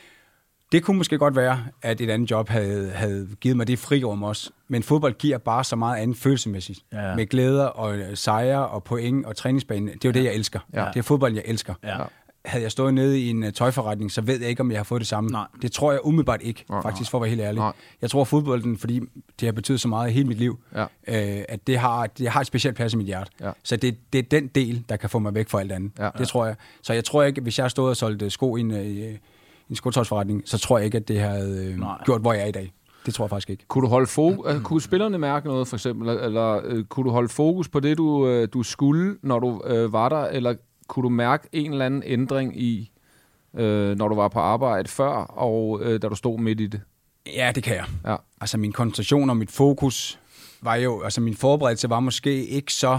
Det kunne måske godt være, at et andet job havde, havde givet mig det frirum også. Men fodbold giver bare så meget andet følelsesmæssigt. Ja. Med glæder og sejre og point og træningsbanen. Det er jo det, jeg elsker. Ja. Det er fodbold, jeg elsker. Ja. Havde jeg stået nede i en tøjforretning, så ved jeg ikke, om jeg har fået det samme. Nej. Det tror jeg umiddelbart ikke, nej, faktisk, for at være helt ærlig. Nej. Jeg tror, fodbolden, fordi det har betydet så meget i hele mit liv, ja. øh, at det har, det har et specielt plads i mit hjerte. Ja. Så det, det er den del, der kan få mig væk fra alt andet. Ja. Det tror jeg. Så jeg tror ikke, hvis jeg stod og solgte sko i en, i en skotøjsforretning, så tror jeg ikke, at det havde øh, gjort, hvor jeg er i dag. Det tror jeg faktisk ikke. Kunne du holde fokus, altså, kunne spillerne mærke noget, for eksempel? Eller øh, kunne du holde fokus på det, du, øh, du skulle, når du øh, var der? Eller kunne du mærke en eller anden ændring i, øh, når du var på arbejde før, og øh, da du stod midt i det? Ja, det kan jeg. Ja. Altså min koncentration og mit fokus var jo, altså min forberedelse var måske ikke så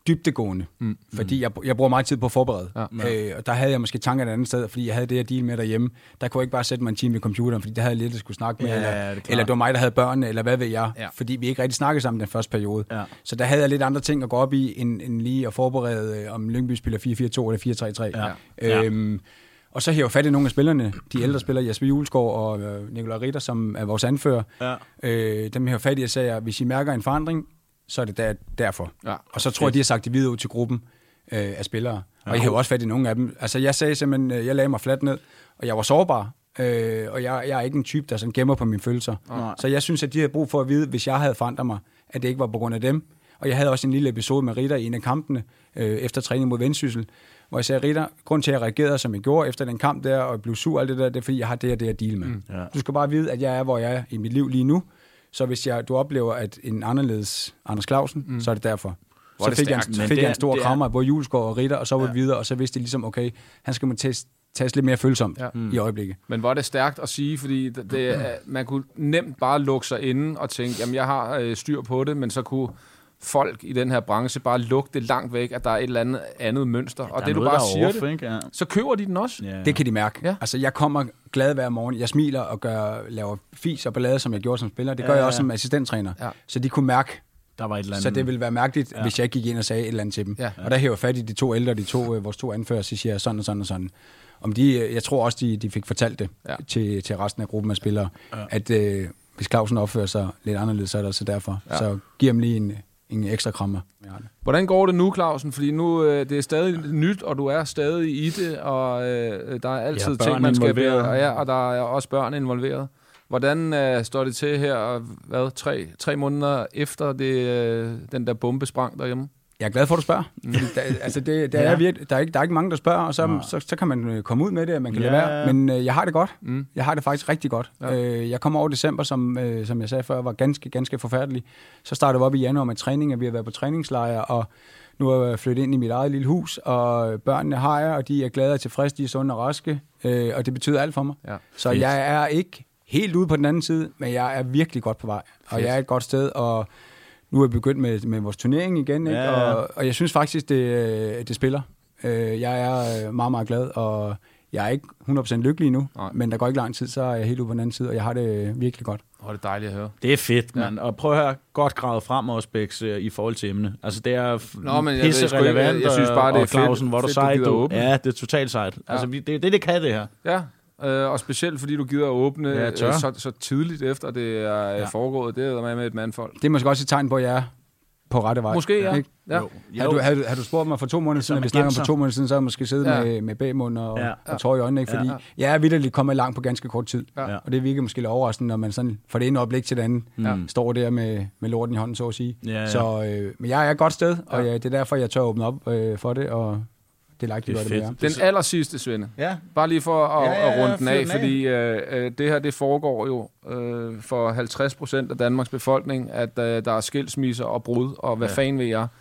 dybdegående, mm. fordi jeg, jeg bruger meget tid på at forberede. Ja. Øh, og der havde jeg måske tanker et andet sted, fordi jeg havde det at deal med derhjemme. Der kunne jeg ikke bare sætte mig en time ved computeren, fordi der havde jeg lidt at skulle snakke med, ja, eller, det eller det var mig, der havde børnene, eller hvad ved jeg, ja. Fordi vi ikke rigtig snakkede sammen den første periode. Ja. Så der havde jeg lidt andre ting at gå op i, end, end lige at forberede, om Lyngby spiller fire fire to eller fire tre tre. Ja. Øhm, og så hæver jeg fat i nogle af spillerne, de ældre spillere, Jesper Julesgaard og øh, Nikolaj Ritter, som er vores anfører. Ja. Øh, dem hæver fat i og sagde, at hvis I mærker en forandring, så er det der, derfor. Ja. Og så tror jeg, de har sagt det videre ud til gruppen øh, af spillere. Og ja. Jeg har jo også fat i nogle af dem. Altså, jeg sagde simpelthen, jeg lagde mig fladt ned, og jeg var sårbar. Øh, og jeg, jeg er ikke en type, der sådan gemmer på mine følelser. Ja. Så jeg synes, at de havde brug for at vide, hvis jeg havde forandret mig, at det ikke var på grund af dem. Og jeg havde også en lille episode med Ritter i en af kampene, øh, efter træning mod Vendsyssel, hvor jeg sagde, Ritter, grund til, at jeg reagerede, som jeg gjorde efter den kamp der, og blev sur alt det der, det er, fordi jeg har det og det at deal med. Mm. Ja. Du skal bare vide, at jeg er, hvor jeg er i mit liv lige nu. Så hvis jeg, du oplever, at en anderledes Anders Clausen, mm. så er det derfor. Så det fik, jeg en, fik jeg en stor krammer af både Julesgaard og Ritter, og så var ja. vi videre, og så vidste de ligesom, okay, han skal må tages, tages lidt mere følsomt ja. i øjeblikket. Men hvor er det stærkt at sige, fordi det, det, man kunne nemt bare lukke sig inde og tænke, jamen jeg har øh, styr på det, men så kunne folk i den her branche bare lugte langt væk, at der er et eller andet andet mønster. Ja, og det du bare siger off, det, ja. så køber de den også. Yeah. Det kan de mærke. Ja. Altså jeg kommer glad hver morgen, jeg smiler og gør, laver fis og ballade, som jeg gjorde som spiller. Det gør ja, jeg også som assistenttræner. Ja. Så de kunne mærke, der var et eller andet. Så det ville være mærkeligt, ja. hvis jeg gik ind og sagde et eller andet til dem. Ja. Og der hæver fat i de to ældre, de to, vores to anfører, så siger jeg sådan og sådan og sådan. Om de, jeg tror også, de, de fik fortalt det ja. til, til resten af gruppen af spillere, ja. at øh, hvis Clausen opfører sig lidt anderledes, så er det så derfor. Ja. Så giver dem lige en en ekstra krammer. Hvordan går det nu, Clausen? Fordi nu øh, det er stadig nyt, og du er stadig i det, og øh, der er altid ja, ting, man skal være, og, ja, og der er også børn involveret. Hvordan øh, står det til her, hvad, tre, tre måneder efter det, øh, den der bombe sprang derhjemme? Jeg er glad for, at du spørger. Mm. Der, altså det, der, ja. er virkelig, der, er ikke, der er ikke mange, der spørger, og så, ja. så, så kan man komme ud med det, og man kan ja. lade være. Men øh, jeg har det godt. Mm. Jeg har det faktisk rigtig godt. Ja. Øh, jeg kom over december, som, øh, som jeg sagde før, var ganske, ganske forfærdelig. Så startede vi op i januar med træning, og vi har været på træningslejre, og nu er jeg flyttet ind i mit eget lille hus, og børnene har jeg, og de er glade og tilfredse, de er sunde og raske, øh, og det betyder alt for mig. Ja. Så Fedt. Jeg er ikke helt ude på den anden side, men jeg er virkelig godt på vej, og Fedt. jeg er et godt sted, og nu er jeg begyndt med, med vores turnering igen, ikke? Ja, ja. Og, og jeg synes faktisk, det, det spiller. Jeg er meget, meget glad, og jeg er ikke hundrede procent lykkelig nu, Nej. men der går ikke lang tid, så er jeg helt ude på den anden side, og jeg har det virkelig godt. Åh, oh, det er dejligt at høre. Det er fedt, mand. Ja. Og prøv at høre, godt gravet frem også, Bæks, i forhold til emne. Altså, det er Nå, men jeg, pisse jeg, relevant, jeg, jeg synes bare, det er Clausen, hvor fedt, du sejt, du, ja, det er totalt sejt. Ja. Altså, det, det, det kan det her. Ja. Uh, og specielt fordi du gider at åbne ja, uh, så, så tidligt efter det er ja. foregået. Det er med et mandfolk. Det er måske også et tegn på, at jeg er på rette vej. Måske, ja. ja. Jo. Har, du, har, du, har du spurgt mig for to måneder siden, at vi snakker om for to måneder siden, så har jeg måske siddet ja. med, med bagmund og, ja. og tår i øjnene, ikke? Fordi ja. jeg er vitterligt kommet langt på ganske kort tid. Ja. Og det virker måske lidt overraskende, når man sådan fra det ene øjeblik til det andet ja. står der med, med lorten i hånden, så at sige. Ja, ja. Så, øh, men jeg er et godt sted, og ja. Ja, det er derfor, jeg tør åbne op øh, for det, og det er like, det, det, det Den aller sidste, Svende. Ja. Bare lige for at, ja, ja, ja, at runde den af, fordi øh, det her, det foregår jo øh, for halvtreds procent af Danmarks befolkning, at øh, der er skilsmisser og brud, og hvad ja. fanden ved jeg.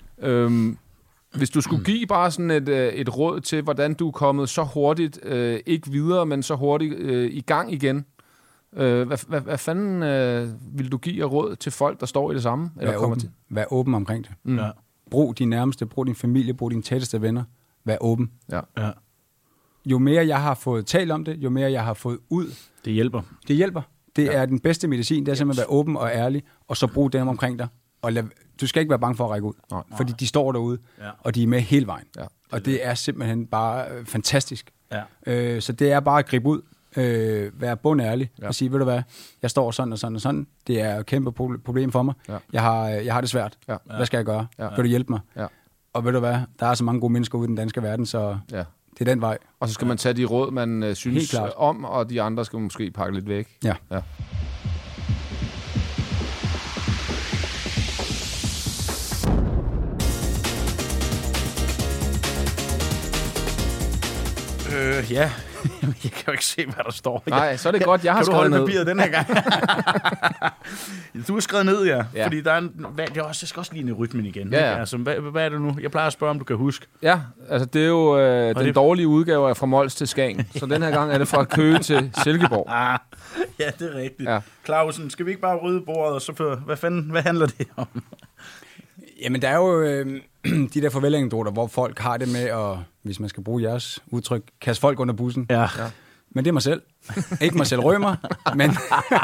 Øhm, hvis du skulle give bare sådan et, øh, et råd til, hvordan du er kommet så hurtigt, øh, ikke videre, men så hurtigt øh, i gang igen, øh, hvad, hvad, hvad fanden øh, vil du give af råd til folk, der står i det samme? Eller vær, kommer åben. til? Vær åben omkring det. Mm. Ja. Brug din nærmeste, brug din familie, brug dine tætteste venner. Vær åben. Ja. Ja. Jo mere jeg har fået talt om det, jo mere jeg har fået ud. Det hjælper. Det hjælper. Det ja. er den bedste medicin, det er simpelthen at være åben og ærlig, og så bruge dem omkring dig. Og lad, du skal ikke være bange for at række ud, Nej. fordi de står derude, ja. og de er med hele vejen. Ja. Og det er simpelthen bare øh, fantastisk. Ja. Øh, så det er bare at gribe ud, øh, være bundærlig ja. og sige, ved du hvad, jeg står sådan og sådan og sådan. Det er et kæmpe problem for mig. Ja. Jeg, har, jeg har det svært. Ja. Hvad skal jeg gøre? Ja. Kan du hjælpe mig? Ja. Og ved du hvad, der er så mange gode mennesker ude i den danske verden, så ja. det er den vej. Og så skal man tage de råd, man uh, synes om, og de andre skal måske pakke lidt væk. Ja. ja. Øh, ja. Jeg kan jo ikke se, hvad der står. Nej, så er det godt, jeg har skrevet ned. Kan du holde papiret den her gang? Du har skrevet ned, ja. ja. Fordi der er en, hvad, det er også, jeg skal også lige en rytmen igen. Ja, ja. Altså, hvad, hvad er det nu? Jeg plejer at spørge, om du kan huske. Ja, altså det er jo øh, den det... dårlige udgave af fra Mols til Skagen. Så den her gang er det fra Køge til Silkeborg. Ah, ja, det er rigtigt. Ja. Clausen, skal vi ikke bare rydde bordet, og så for, hvad fanden, hvad handler det om? Jamen, der er jo øh, de der farvelanekdoter, hvor folk har det med at, hvis man skal bruge jeres udtryk, kaste folk under bussen. Ja. Ja. Men det er mig selv. Ikke mig selv Rømer, men... men,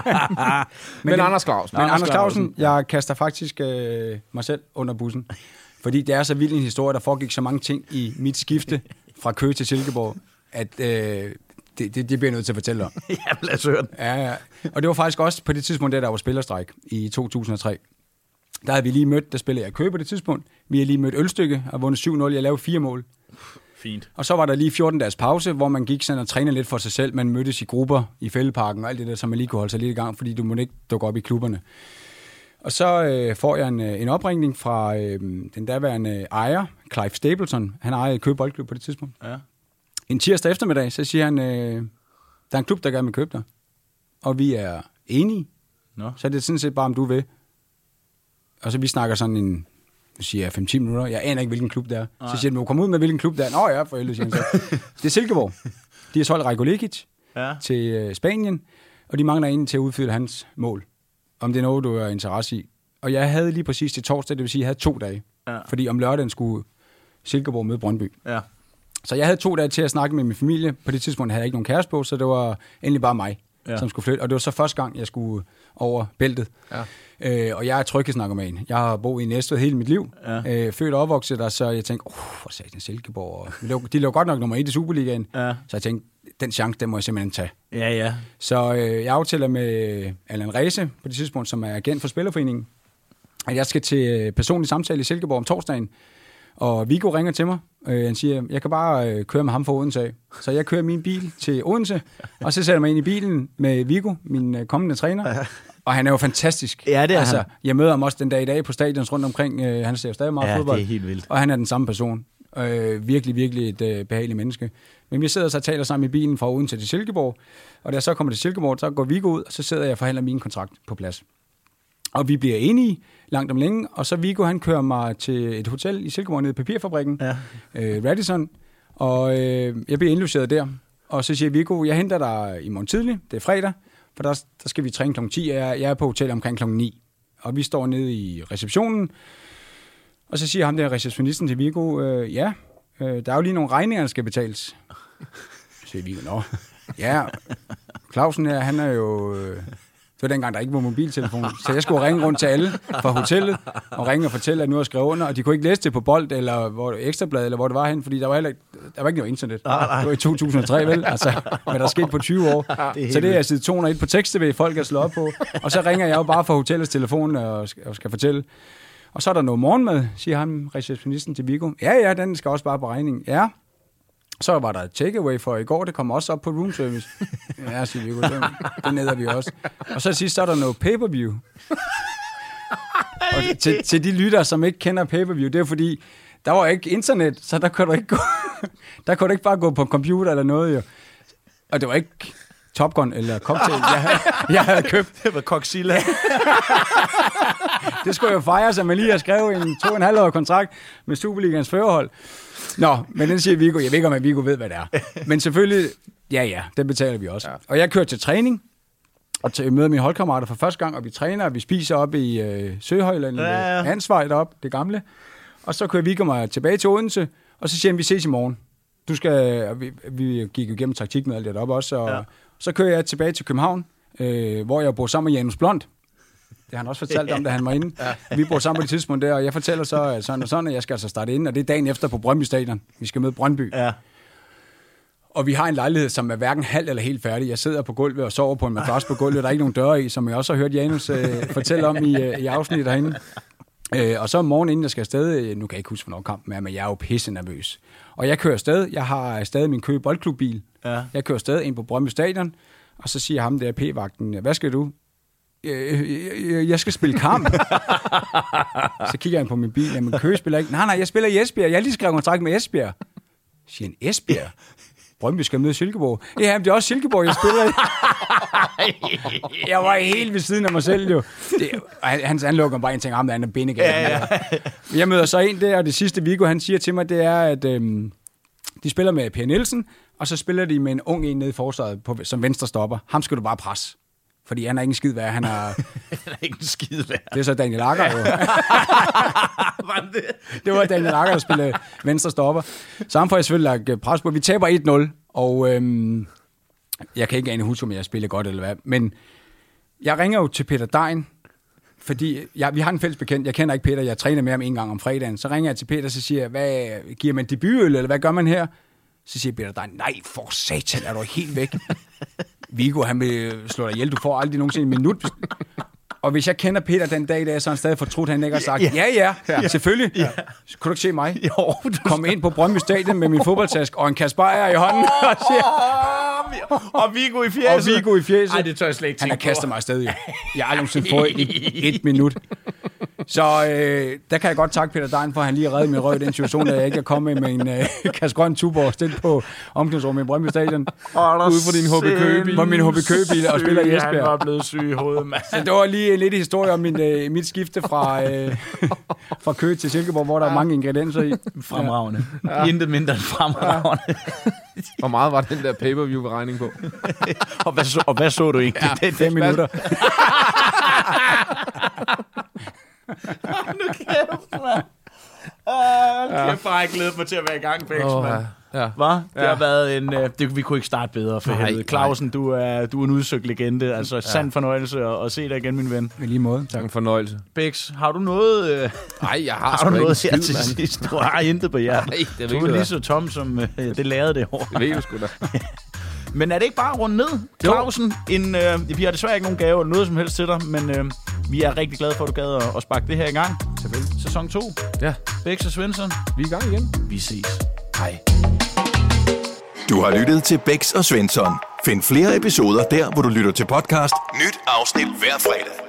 men Anders Clausen. Men Anders Clausen, jeg kaster faktisk øh, mig selv under bussen. Fordi det er så vild en historie, der foregik så mange ting i mit skifte fra Køge til Silkeborg, at øh, det, det, det bliver jeg nødt til at fortælle om. Ja, lad os høre den. Ja, ja. Og det var faktisk også på det tidspunkt, der, der var spillerstræk i to tusind og tre. Der havde vi lige mødt, der spillede jeg i Køge på det tidspunkt. Vi havde lige mødt Ølstykke og vundet syv nul. Jeg lavede fire mål. Fint. Og så var der lige fjorten dages pause, hvor man gik sådan og trænede lidt for sig selv. Man mødtes i grupper i Fældeparken og alt det der, så man lige kunne holde sig lidt i gang, fordi du må ikke dukke op i klubberne. Og så øh, får jeg en, en opringning fra øh, den daværende ejer, Clive Stapleton. Han ejede Køge Boldklub på det tidspunkt. Ja. En tirsdag eftermiddag, så siger han, øh, der er en klub, der gerne vil købe dig. Og vi er enige. Nå. Så det er sådan set bare, om du vil. Og så vi snakker sådan en, nu siger jeg fem til ti minutter. Jeg aner ikke, hvilken klub det er. Nej. Så siger han, må komme ud med, hvilken klub det er. Nå ja, for helvede, siger han så. Det er Silkeborg. De har solgt Rajko Lekic ja. til øh, Spanien, og de mangler en til at udfylde hans mål. Om det er noget, du er interesse i. Og jeg havde lige præcis til torsdag, det vil sige, jeg havde to dage. Ja. Fordi om lørdagen skulle Silkeborg møde Brøndby. Ja. Så jeg havde to dage til at snakke med min familie. På det tidspunkt havde jeg ikke nogen kæreste på, så det var endelig bare mig, ja. som skulle flytte. Og det var så første gang, jeg skulle over bæltet. Ja. Øh, og jeg er tryghedsnarkoman. Jeg har boet i Næstved hele mit liv. Ja. Øh, født og opvokset der, så jeg tænkte, åh, hvor sagde den Silkeborg. Og de lå godt nok nummer et i Superligaen. Ja. Så jeg tænkte, den chance, den må jeg simpelthen tage. Ja, ja. Så øh, jeg aftaler med Allan Ræse på det tidspunkt, som er agent for Spillerforeningen, at jeg skal til personlig samtale i Silkeborg om torsdagen. Og Viggo ringer til mig. Øh, han siger, jeg kan bare øh, køre med ham fra Odense af. Så jeg kører min bil til Odense, og så sætter jeg mig ind i bilen med Viggo, min øh, kommende træner. Og han er jo fantastisk. Ja, det er altså, han. Jeg møder ham også den dag i dag på stadions rundt omkring. Øh, han ser jo stadig meget ja, fodbold. Det er helt vildt. Og han er den samme person. Øh, virkelig, virkelig et øh, behageligt menneske. Men vi sidder så og taler sammen i bilen fra Odense til Silkeborg. Og da jeg så kommer til Silkeborg, så går Viggo ud, og så sidder jeg og forhandler min kontrakt på plads. Og vi bliver enige langt om længe, og så Viggo, han kører mig til et hotel i Silkeborg nede i Papirfabrikken, ja. øh, Radisson, og øh, jeg bliver indlogeret der. Og så siger Viggo, jeg henter dig i morgen tidlig, det er fredag, for der, der skal vi træne klokken ti, og jeg, jeg er på hotel omkring klokken ni. Og vi står nede i receptionen, og så siger ham der receptionisten til Viggo, øh, ja, øh, der er jo lige nogle regninger, der skal betales. Så siger Viggo, nå, ja, Clausen her, han er jo... Øh, det var dengang, der ikke var mobiltelefon. Så jeg skulle ringe rundt til alle fra hotellet og ringe og fortælle, at nu har jeg skrevet under, og de kunne ikke læse det på Bold eller hvor Ekstrablad, eller hvor det var hen, fordi der var, heller ikke, der var ikke noget internet. Nej, nej. Det var i to tusind og tre, vel? Altså, hvad der er sket på tyve år. Det så det er side to hundrede og et på tekst-T V, folk er slået op på. Og så ringer jeg jo bare fra hotellets telefon og skal, og skal fortælle. Og så er der noget morgenmad, siger han, receptionisten til Viggo. Ja, ja, den skal også bare på regning. Ja. Så var der et takeaway for i går, det kom også op på room service. Ja, siger Viggo, det, det neder vi også. Og så sidst, så er der noget pay-per-view. Og til, til de lyttere, som ikke kender pay-per-view, det er fordi, der var ikke internet, så der kunne du ikke, gå, der kunne du ikke bare gå på computer eller noget. Jo. Og det var ikke Top Gun eller cocktail, jeg havde, jeg havde købt. Det var Coxilla. Det skulle jo fejre, så man lige har skrevet en to og en halv år kontrakt med Superligans førerhold. Nå, men den siger Viggo. Jeg ved ikke, om Viggo ved, hvad det er. Men selvfølgelig, ja ja, den betaler vi også. Ja. Og jeg kører til træning, og til, møder mine holdkammerater for første gang, og vi træner, og vi spiser op i øh, Søhøjland, ja, ja. Ansvej deroppe, det gamle. Og så kører Viggo mig tilbage til Odense, og så siger han, vi ses i morgen. Du skal, vi, vi gik jo igennem taktik med alt det deroppe også, og ja. Så kører jeg tilbage til København, øh, hvor jeg bor sammen med Janus Blond. Det har han også fortalt om, da han var inde. Ja. Vi bor sammen på det tidspunkt der, og jeg fortæller så at sådan og sådan, at jeg skal altså starte ind, og det er dagen efter på Brøndby Stadion. Vi skal møde Brøndby. Ja. Og vi har en lejlighed, som er hverken halv eller helt færdig. Jeg sidder på gulvet og sover på en madras på gulvet. Der er ikke nogen døre i, som jeg også har hørt Janus øh, fortælle om i, øh, i afsnittet derinde. Øh, og så om morgenen, inden jeg skal afsted, nu kan jeg ikke huske, hvornår kampen er, men jeg er jo pisse nervøs. Og jeg kører afsted. Jeg har stadig min Køge Boldklubbil. Ja. Jeg kører afsted ind på Brøndby Stadion, og så siger ham der P-vagten, hvad skal du? Jeg skal spille kamp. Så kigger han på min bil. Jamen, Køge spiller ikke. Nej, nej, jeg spiller i Esbjerg. Jeg har lige skrevet kontrakt med Esbjerg. Siger han, Esbjerg? Brøndby skal møde Silkeborg. Ja, men det er også Silkeborg, jeg spiller i. Jeg var helt ved siden af mig selv, jo. Det, han, han lukker bare en ting om, at han er bindegal. Ja, ja. Jeg møder så en der, og det sidste Viggo, han siger til mig, det er, at øhm, de spiller med Per Nielsen, og så spiller de med en ung en nede i forsvaret på, som venstre stopper. Ham skal du bare presse. Fordi han er ikke en skid værd. Han er, Han er ikke en skid værd. det er så Daniel Akker, jo. Var det? Det var Daniel Akker, der spillede venstre stopper. Så ham får jeg selvfølgelig lagt pres på. Vi taber et nul, og øhm, jeg kan ikke ane huske, om jeg spiller godt eller hvad. Men jeg ringer jo til Peter Dein, fordi jeg, vi har en fælles bekendt. Jeg kender ikke Peter, jeg træner med ham en gang om fredagen. Så ringer jeg til Peter, så siger jeg, hvad, giver man debutøl, eller hvad gør man her? Så siger Peter Dein, nej, for satan, er du helt væk. Viggo, han vil slå dig ihjel, du får aldrig nogensinde en minut. Og hvis jeg kender Peter den dag, der er så han stadig fortrudt, han ikke har sagt, ja, ja, ja, ja. selvfølgelig. Ja. Så kunne du ikke se mig? Jo, du... Kom ind på Brøndby Stadion med min fodboldtaske og en kasse bajer i hånden. og, siger, og Viggo i fjeset. og Viggo i fjeset. Ej, det tør jeg slet ikke Han har tænke på. kastet mig afsted. Jeg har aldrig nogensinde fået et, et minut. Så øh, der kan jeg godt takke Peter Dein for, at han lige har reddet min røv i den situation, at jeg ikke er kommet med en øh, kasse grøn Tuborg stillet på omklædningsrummet i Brøndby Stadion. Ude for din H B Køge-bil. Hvor min H B Køge-bil og spiller i Esbjerg. Han var blevet syg i hovedet, mand. Så det var lige lidt historie om min, øh, mit skifte fra, øh, fra Køge til Silkeborg, hvor der ja. er mange ingredienser i. Fremragende. Ja. Intet mindre end fremragende. Ja. Hvor meget var den der pay-per-view-regning på? og, hvad så, og hvad så du ikke? Ja, det, det, fem minutter. Nu kæft, mand. Uh, jeg bare ikke glædet mig til at være i gang, Bæks, oh, mand. Ja. Hva? Det ja. har været en... Uh, det, vi kunne ikke starte bedre, for nej, helvede. Clausen, du er, du er en udsøgt legende. Altså, ja. sand fornøjelse at, at se dig igen, min ven. Med lige måde. Tak. En fornøjelse. Bæks, har du noget... Uh, nej, jeg har, har sgu du noget ikke her en skid, til sidst? Du har intet på hjertet. Nej, det du er lige så tom, som uh, det lærede det år. Det ved du sgu da. Men er det ikke bare at runde ned, Clausen? En, øh, vi har desværre ikke nogen gave eller noget som helst til dig, men øh, vi er rigtig glade for, at du gad at, at sparke det her i gang. Selvfølgelig. Sæson to. Ja. Bæks og Svensson. Vi er i gang igen. Vi ses. Hej. Du har lyttet til Bæks og Svensson. Find flere episoder der, hvor du lytter til podcast. Nyt afsnit hver fredag.